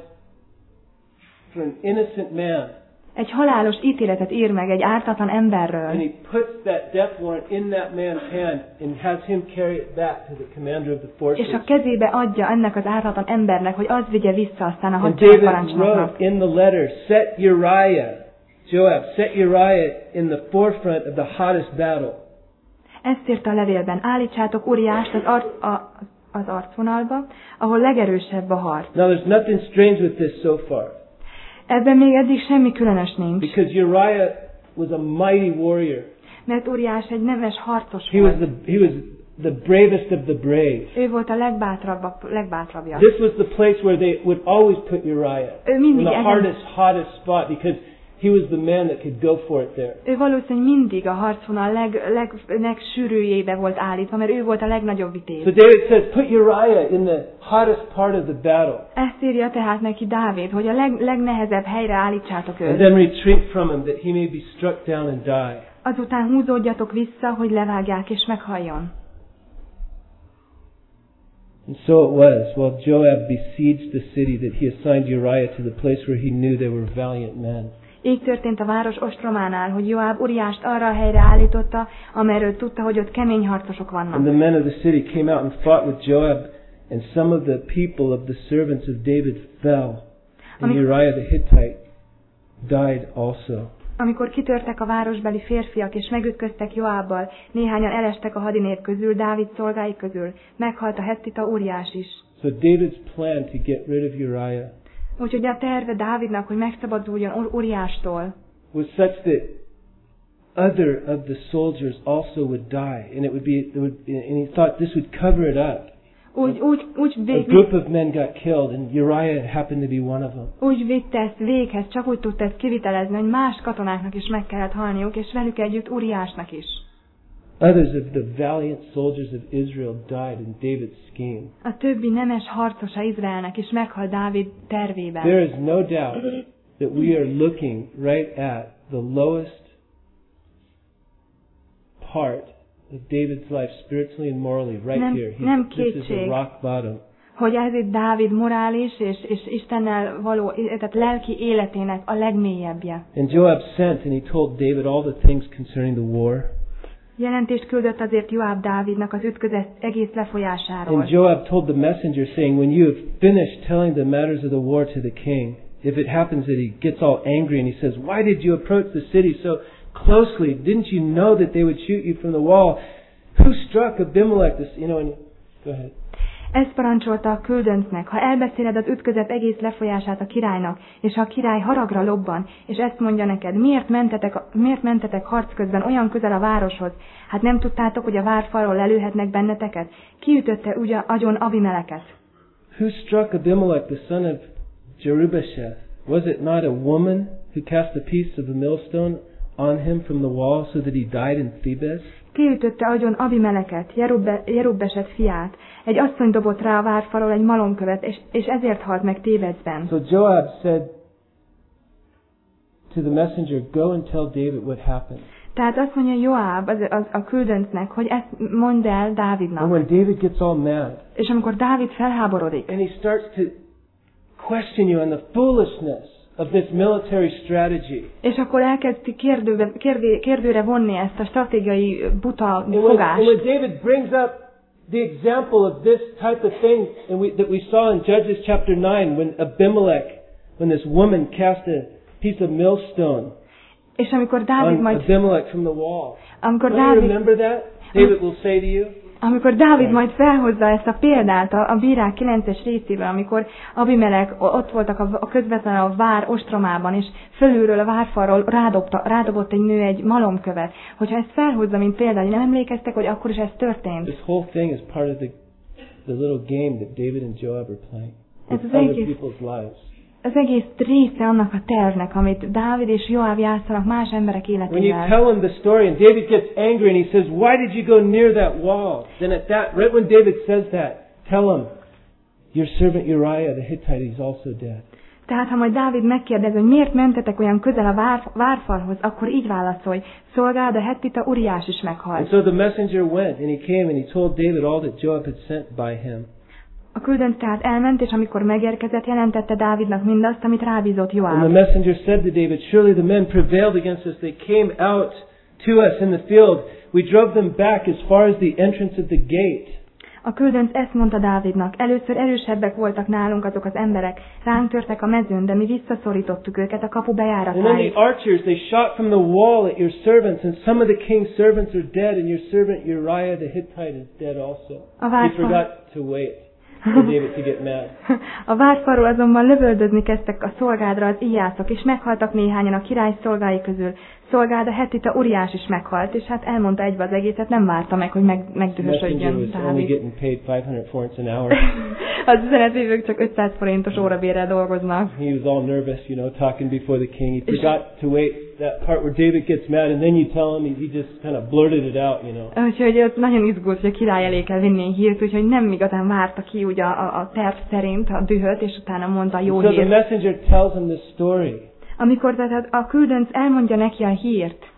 for an innocent man. Egy halálos ítéletet ír meg egy ártatlan And emberről, he puts that death warrant in that man's hand and has him carry it back to the commander of the forces. és a kezébe adja ennek az ártatlan embernek, hogy az vigye vissza aztán a And hadsereg David parancsnoknak. wrote in the letter, set Uriah, Joab, set Uriah in the forefront of the hottest battle. Ezt írta a levélben, állítsátok Uriást az, ar- a, az arcvonalba, ahol legerősebb a harc. Now there's nothing strange with this so far, Ebben még eddig semmi különös nincs, because Uriah was a mighty warrior. mert Uriás egy nemes harcos He was volt. the, he was the bravest of the brave. Ő volt a legbátrabb, legbátrabbja. This was the place where they would always put Uriah, Ő in mindig the ezen, hardest, hottest spot, because he was the man that could go for it there. ő valószínűleg mindig a harcvonal leg, leg, legsűrűjébe volt állítva, mert ő volt a legnagyobb vitéz. So David says, put Uriah in the hottest part of the battle, Ezt írja tehát neki Dávid, hogy a leg, legnehezebb helyre állítsátok and őt, then retreat from him that he may be struck down and die. Azután húzódjatok vissza, hogy levágják és meghalljon. And so it was, while Joab besieged the city, that he assigned Uriah to the place where he knew there were valiant men. Így történt a város ostrománál, hogy Joab Uriást arra a helyre állította, amerről tudta, hogy ott kemény harcosok And vannak. the men of the city came out and fought with Joab, and some of the people of the servants of David fell, and Ami- Uriah the Hittite died also. Amikor kitörtek a városbeli férfiak és megütköztek Joábbal, néhányan elestek a hadinép közül, Dávid szolgái közül. Meghalt a hettita Uriás is. So David's plan to get rid of Uriah Úgyhogy a terve Dávidnak, hogy megszabaduljon Ur- Uriástól, was such that other of the soldiers also would die, and it would be, it would, and he thought this would cover it up. úgy, úgy, úgy, A vég, group of men got killed, and Uriah happened to be one of them. úgy vitte ezt véghez, csak úgy tudta ezt kivitelezni, hogy más katonáknak is meg kellett halniuk, és velük együtt Uriásnak is. Others of the valiant soldiers of Israel died in David's scheme. A többi nemes harcosa Izraelnek is meghalt Dávid tervében. There is no doubt that we are looking right at the lowest part of David's life, spiritually and morally, right Nem- here. He- nem this is a kétség. rock bottom. Hogy ez itt Dávid morális és, és Istennel való, tehát lelki életének a legmélyebbje. And Joab sent and he told David all the things concerning the war. Jelentést küldött azért Joáb Dávidnak az ütközet egész lefolyásáról. And Joab told the messenger, saying, when you have finished telling the matters of the war to the king, if it happens that he gets all angry and he says, why did you approach the city so closely? Didn't you know that they would shoot you from the wall? Who struck Abimelech? This, you know, and go ahead. Ezt parancsolta a küldöntnek, ha elbeszéled az ütközet egész lefolyását a királynak, és ha a király haragra lobban, és ezt mondja neked, miért mentetek, miért mentetek harc közben olyan közel a városhoz? Hát nem tudtátok, hogy a várfalról lelőhetnek benneteket? Ki ütötte ugye agyon Abimeleket? Who struck Abimelech, the son of Jerubasheth? Was it not a woman who cast a piece of the millstone on him from the wall so that he died in Thebes? Ki ütötte agyon Abimeleket, Jerubbe, Jerubbeset fiát? Egy asszony dobott rá a várfalról egy malomkövet, és, és ezért halt meg Tébecben. So Joab said to the messenger, go and tell David what happened. Tehát azt mondja Joáb az, az, a küldöntnek, hogy ezt mondd el And Dávidnak. when David gets all mad, És amikor Dávid felháborodik, and he starts to question you on the foolishness of this military strategy. és akkor elkezdi kérdőbe, kérdé, kérdőre vonni ezt a stratégiai buta And when, and fogást. when David brings up the example of this type of thing and we, that we saw in Judges chapter nine, when Abimelech, when this woman cast a piece of millstone És amikor Dávid on majd, Abimelech from the wall. amikor Don't you Dávid, remember that? David will say to you, amikor Dávid majd felhozza ezt a példát a, a bírák kilences részében, amikor Abimelek ott voltak a, a közvetlenül a vár ostromában, és fölülről a várfalról rádobta, rádobott egy nő egy malomkövet. Hogyha ezt felhozza, mint példa, nem emlékeztek, hogy akkor is ez történt? this whole thing is part of the, the little game that David and Joab are playing Ez with az other egész, people's lives. az egész része annak a tervnek, amit Dávid és Joáb játszanak más emberek When you életével. tell him the story and David gets angry and he says, why did you go near that wall? Then at that, right when David says that, tell him, your servant Uriah the Hittite is also dead. Tehát ha majd Dávid megkérdez, hogy miért mentetek olyan közel a vár, várfalhoz, akkor így válaszolj, szolgáld, a hettita Uriás is And meghalt. so the messenger went and he came and he told David all that Joab had sent by him. A küldönt tehát elment, és amikor megérkezett, jelentette Dávidnak mindazt, amit rábízott And the Joáb. messenger said to David, surely the men prevailed against us. They came out to us in the field. We drove them back as far as the entrance of the gate. A küldönt ezt mondta Dávidnak, először erősebbek voltak nálunk azok az emberek, ránk törtek a mezőn, de mi visszaszorítottuk őket a kapu And then bejáratáig. the archers, they shot from the wall at your servants, and some of the king's servants are dead, and your servant Uriah the Hittite is dead also. A He várfal- forgot to wait for David to get mad. A várfalról azonban lövöldözni kezdtek a szolgádra az íjászok, és meghaltak néhányan a király szolgái közül. Szolgád a hettita Uriás is meghalt, és hát elmondta egybe az egészet, nem várta meg, hogy meg, The messenger megdühösödjön was only Dávid. getting paid five hundred forints an hour. Az üzenetvívők csak ötszáz forintos órabérrel dolgoznak. He was all nervous, you know, talking before the king. He forgot to wait that part where David gets mad, and then you tell him, he, he just kind of blurted it out, you know. Úgyhogy ott nagyon izgult, hogy a király elé kell vinni egy hírt, úgyhogy nem igazán várta ki ugye a, a terv szerint a dühöt, és utána mondta a jó So the hírt. messenger tells him this story. Amikor tehát a küldönc elmondja neki a hírt,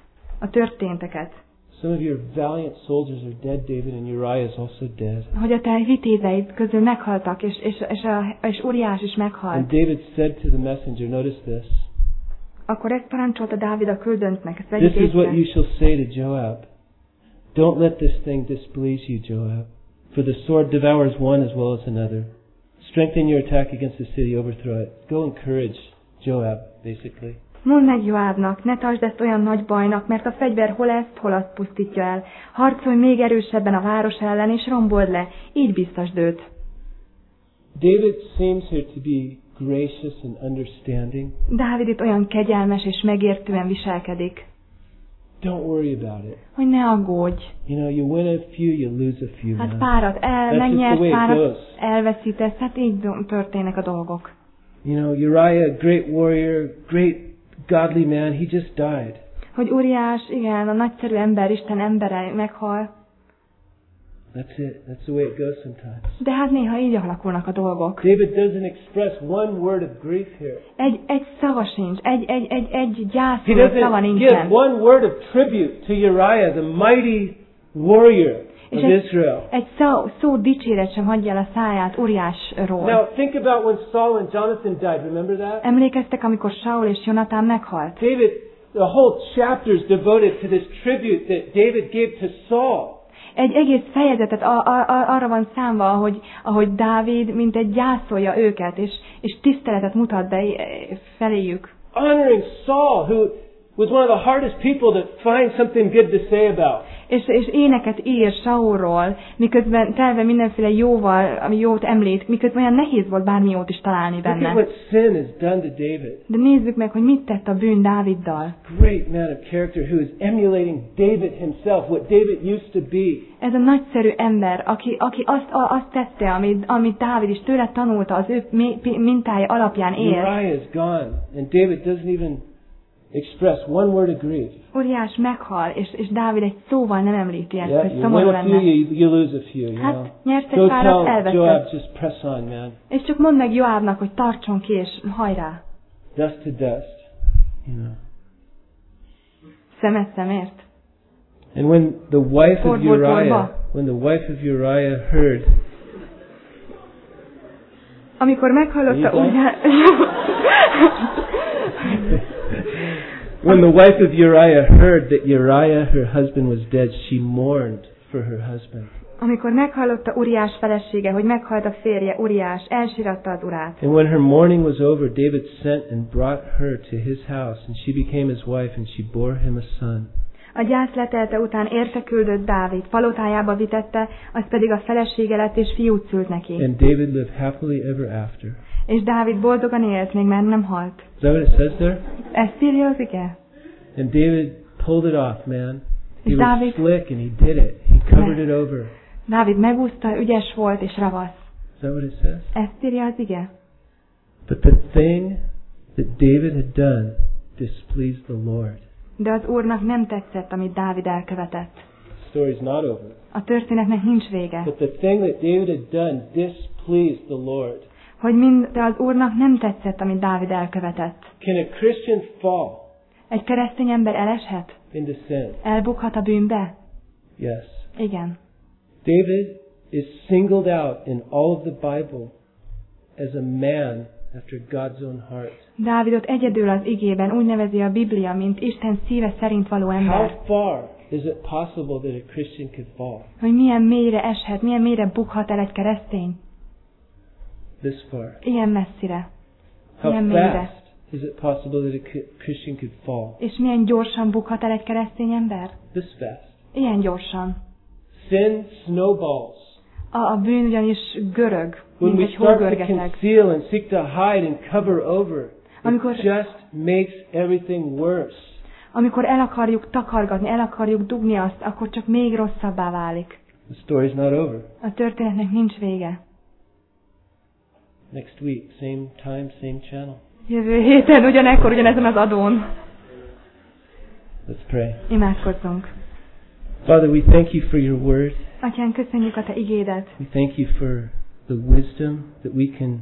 a történteket. Some of your valiant soldiers are dead, David, and Uriah is also dead. Hogy a te vitézeid közül meghaltak, és, és, és, a, és Uriás is meghalt. And David said to the messenger, notice this. Akkor ezt parancsolta Dávid a küldöntnek, ezt vegyük This is what észre. you shall say to Joab. Don't let this thing displease you, Joab, for the sword devours one as well as another. Strengthen your attack against the city, overthrow it. Go encourage Joab, basically. Mondd meg Joábnak, ne tartsd ezt olyan nagy bajnak, mert a fegyver hol ezt, hol azt pusztítja el. Harcolj még erősebben a város ellen, és rombold le, így biztasd őt. David seems here to be gracious and understanding. Dávid itt olyan kegyelmes és megértően viselkedik. Don't worry about it. Hogy ne aggódj. You know, you win a few, you lose a few. Hát Man. párat el, That's megnyersz, just the way it párat goes. elveszítesz, hát így történnek a dolgok. You know, Uriah, great warrior, great godly man, he just died. Hogy Uriás, igen, a nagyszerű ember, Isten embere meghal. That's it. That's the way it goes sometimes. De hát néha így alakulnak a dolgok. David doesn't express one word of grief here. Egy, egy szava sincs, egy, egy, egy, egy He gyászoló szava doesn't give nincsen. one word of tribute to Uriah, the mighty warrior És of egy, Israel. egy szó, szó dicséret sem hagyja el a száját Uriásról. Now think about when Saul and Jonathan died. Remember that? Emlékeztek, amikor Saul és Jonatán meghalt? David, the whole chapter is devoted to this tribute that David gave to Saul. Egy egész fejezetet a, a, a, arra van számva, ahogy, ahogy Dávid mint egy gyászolja őket, és, és tiszteletet mutat be feléjük. Honoring Saul, who was one of the hardest people to find something good to say about. És, és éneket ír Saulról, miközben telve mindenféle jóval, ami jót említ, miközben olyan nehéz volt bármi jót is találni Look at benne. what sin has done to David. De nézzük meg, hogy mit tett a bűn Dáviddal. Great man of character who is emulating David himself, what David used to be. Ez a nagyszerű ember, aki, aki azt, a, azt tette, amit, amit Dávid is tőle tanulta, az ő mintája alapján él. Uriah is gone, and David doesn't even express one word of grief. Uriás meghal, és, és Dávid egy szóval nem említi ezt, Yeah, hogy you szomorú win a few, lenne. you, you lose a few. You know. Hát, nyersz Go egy párat, tell Joab, elvesztesz. just press on, man. És csak mondd meg Joábnak, hogy tartson ki, és hajrá. Dust to dust, you know. Szemed szemért. And when the wife of Porból Uriah, porba. when the wife of Uriah heard, Amikor meghallotta Így van? Uriás... when the wife of Uriah heard that Uriah, her husband, was dead, she mourned for her husband. Amikor meghallotta Uriás felesége, hogy meghalt a férje, Uriás, elsiratta az urát. And when her mourning was over, David sent and brought her to his house, and she became his wife, and she bore him a son. A gyász letelte után érte küldött Dávid, palotájába vitette, az pedig a felesége lett, és fiút szült neki. And David lived happily ever after. És Dávid boldogan élt, még már nem halt. Is that what it says there? Ezt írja az ige? And David pulled it off, man. He És was Dávid, slick and he did it. He covered it over. Dávid megúszta, ügyes volt és ravasz. Is that what it says? Ezt írja az ige? But the thing that David had done displeased the Lord. De az Úrnak nem tetszett, amit Dávid elkövetett. The story's not over. A történetnek nincs vége. But the thing that David had done displeased the Lord. Hogy mind, de az Úrnak nem tetszett, amit Dávid elkövetett. Can a Christian fall Egy keresztény ember eleshet? into sin? Elbukhat a bűnbe? Yes. Igen. David is singled out in all of the Bible as a man after God's own heart. Dávidot egyedül az igében úgy nevezi a Biblia, mint Isten szíve szerint való How ember. far is it possible that a Christian could fall? Hogy milyen mélyre eshet, milyen mélyre bukhat el egy keresztény? This far. Ilyen messzire. How Milyen mélyre. fast is it possible that a Christian could fall? És milyen gyorsan bukhat el egy keresztény ember? This fast. Ilyen gyorsan. Sin snowballs. A, a bűn ugyanis görög, When mint we egy start to hógörgeteg. conceal and seek to hide and cover over, Amikor, it just makes everything worse. amikor el akarjuk takargatni, el akarjuk dugni azt, akkor csak még rosszabbá válik. The story's not over. A történetnek nincs vége. Next week, same time, same channel. Jövő héten ugyanekkor, ugyanezen az adón. Let's pray. Imádkozzunk. Father, we thank you for your word. Atyán, köszönjük a te igédet. We thank you for the wisdom that we can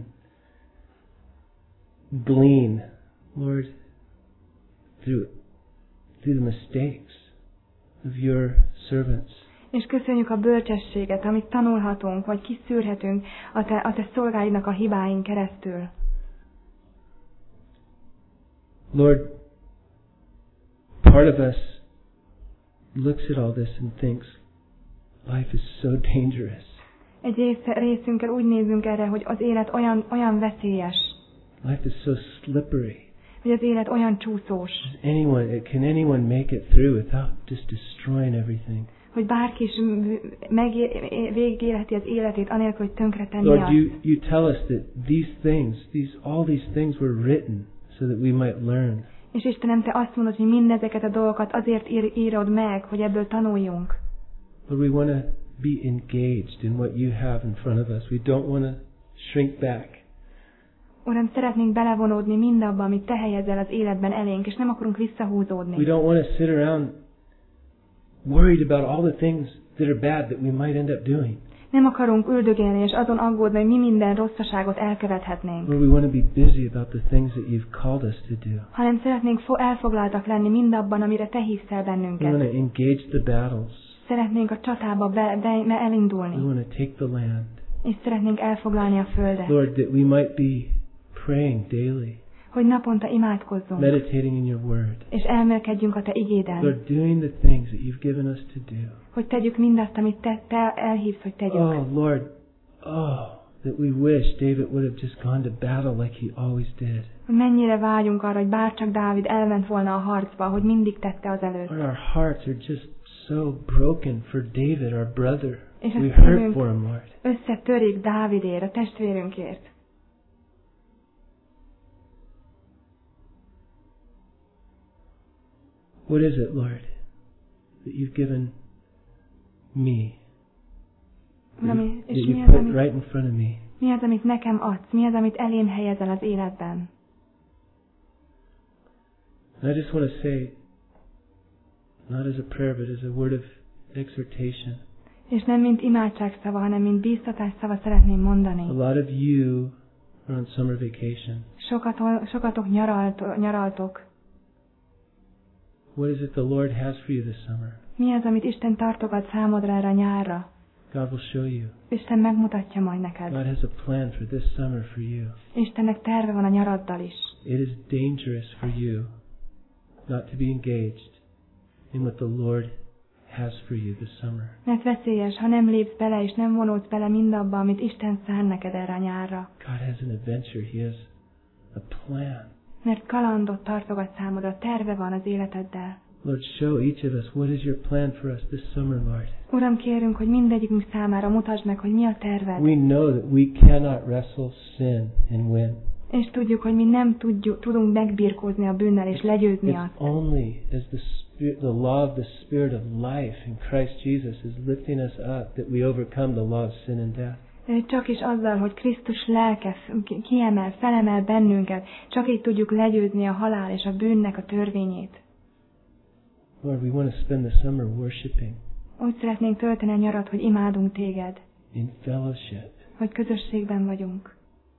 glean, Lord, through, through the mistakes of your servants. És köszönjük a bölcsességet, amit tanulhatunk, vagy kiszűrhetünk a te, a te szolgáidnak a hibáin keresztül. Lord, part of us looks at all this and thinks, life is so dangerous. Egy részünkkel úgy nézünk erre, hogy az élet olyan, olyan veszélyes. Life is so slippery. Hogy az élet olyan csúszós. Anyone, can anyone make it through without just destroying everything? Hogy bárki is végigélheti az életét anélkül, hogy tönkretenni Lord, azt. you, you tell us that these things, these, all these things were written so that we might learn. És Istenem, te azt mondod, hogy mindezeket a dolgokat azért ír, írod meg, hogy ebből tanuljunk. But we want to be engaged in what you have in front of us. We don't want to shrink back. Uram, szeretnénk belevonódni mindabba, amit te helyezel az életben elénk, és nem akarunk visszahúzódni. We don't want to sit around worried about all the things that are bad that we might end up doing. Nem akarunk üldögélni és azon aggódni, hogy mi minden rosszaságot elkövethetnénk. Lord, we want to be busy about the things that you've called us to do. Hanem szeretnénk elfoglaltak lenni mindabban, amire te hívsz el We bennünket. want to engage the battles. Szeretnénk a csatába be, be, be elindulni. We want to take the land. És szeretnénk elfoglalni a földet. Lord, that we might be praying daily, hogy naponta imádkozzunk. meditating in your word. És elmélkedjünk a te igéden. Lord, doing the things that you've given us to do. Hogy tegyük mindazt, amit te, te elhívsz, hogy tegyük. Oh, Lord, oh, that we wish David would have just gone to battle like he always did. Mennyire vágyunk arra, hogy bárcsak Dávid elment volna a harcba, hogy mindig tette az előtt. Lord, our hearts are just so broken for David, our brother. És We hurt for him, Lord. Összetörik Dávidért, a testvérünkért. What is it, Lord, that you've given me? Uram, that és you mi az, put amit, right in front of me? mi az, amit nekem adsz? Mi az, amit elém helyezel az életben? And I just want to say, not as a prayer, but as a word of exhortation. És nem mint imádság szava, hanem mint bíztatás szava szeretném mondani. A lot of you are on summer vacation. Sokat, sokatok nyaralt, nyaraltok. What is it the Lord has for you this summer? Mi az, amit Isten tartogat számodra erre a nyárra? God will show you. Isten megmutatja majd neked. God has a plan for this summer for you. Istennek terve van a nyaraddal is. It is dangerous for you not to be engaged in what the Lord has for you this summer. Mert veszélyes, ha nem lépsz bele és nem vonódsz bele mindabba, amit Isten szán neked erre a nyárra. God has an adventure. He has a plan. Mert kalandot tartogat számodra, terve van az életeddel. Lord, show each of us what is your plan for us this summer, Lord. Uram, kérünk, hogy mindegyikünk számára mutasd meg, hogy mi a terved. We know that we cannot wrestle sin and win. És tudjuk, hogy mi nem tudjuk, tudunk megbirkózni a bűnnel és legyőzni azt. It's only as the spirit, the law of the Spirit of life in Christ Jesus is lifting us up that we overcome the law of sin and death. Csak is azzal, hogy Krisztus lelke kiemel, felemel bennünket, csak így tudjuk legyőzni a halál és a bűnnek a törvényét. Lord, we want to spend the summer worshiping. Úgy szeretnénk tölteni a nyarat, hogy imádunk téged. In fellowship. Hogy közösségben vagyunk.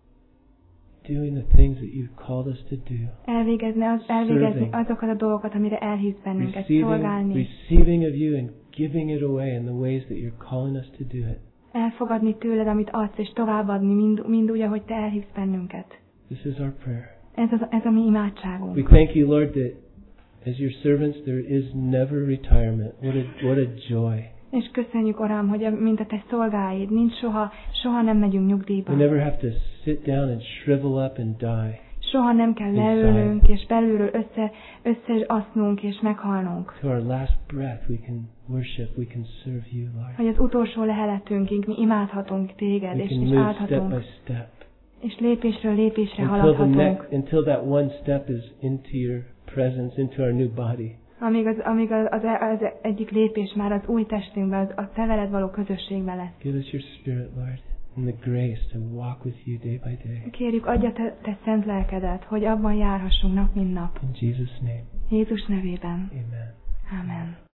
Doing the things that you've called us to do. Elvégezni, az, elvégezni azokat a dolgokat, amire elhívsz bennünket, receiving, szolgálni. Receiving of you and giving it away in the ways that you're calling us to do it. Elfogadni tőled, amit adsz, és továbbadni, mind, mind úgy, ahogy te elhívsz bennünket. This is our prayer. Ez, az, ez a mi imádságunk. We thank you, Lord, that as your servants there is never retirement. What a, what a joy. És köszönjük, Uram, hogy mint a te szolgáid, nincs soha, soha nem megyünk nyugdíjba. We never have to sit down and shrivel up and die. Soha nem kell leülnünk, és belülről össze, összeasznunk és meghalnunk. To our last breath we can worship, we can serve you, Lord. Hogy az utolsó leheletünkig mi imádhatunk téged, we és, can és move állhatunk. step by step. És lépésről lépésre until haladhatunk. the next, until that one step is into your presence, into our new body. Amíg az, amíg az, az, az egyik lépés már az új testünkben, az, a te veled való közösségben lesz. Give us your spirit, Lord, and the grace to walk with you day by day. Kérjük, adja te, te szent lelkedet, hogy abban járhassunk nap mint nap. In Jesus' name. Jézus nevében. Amen.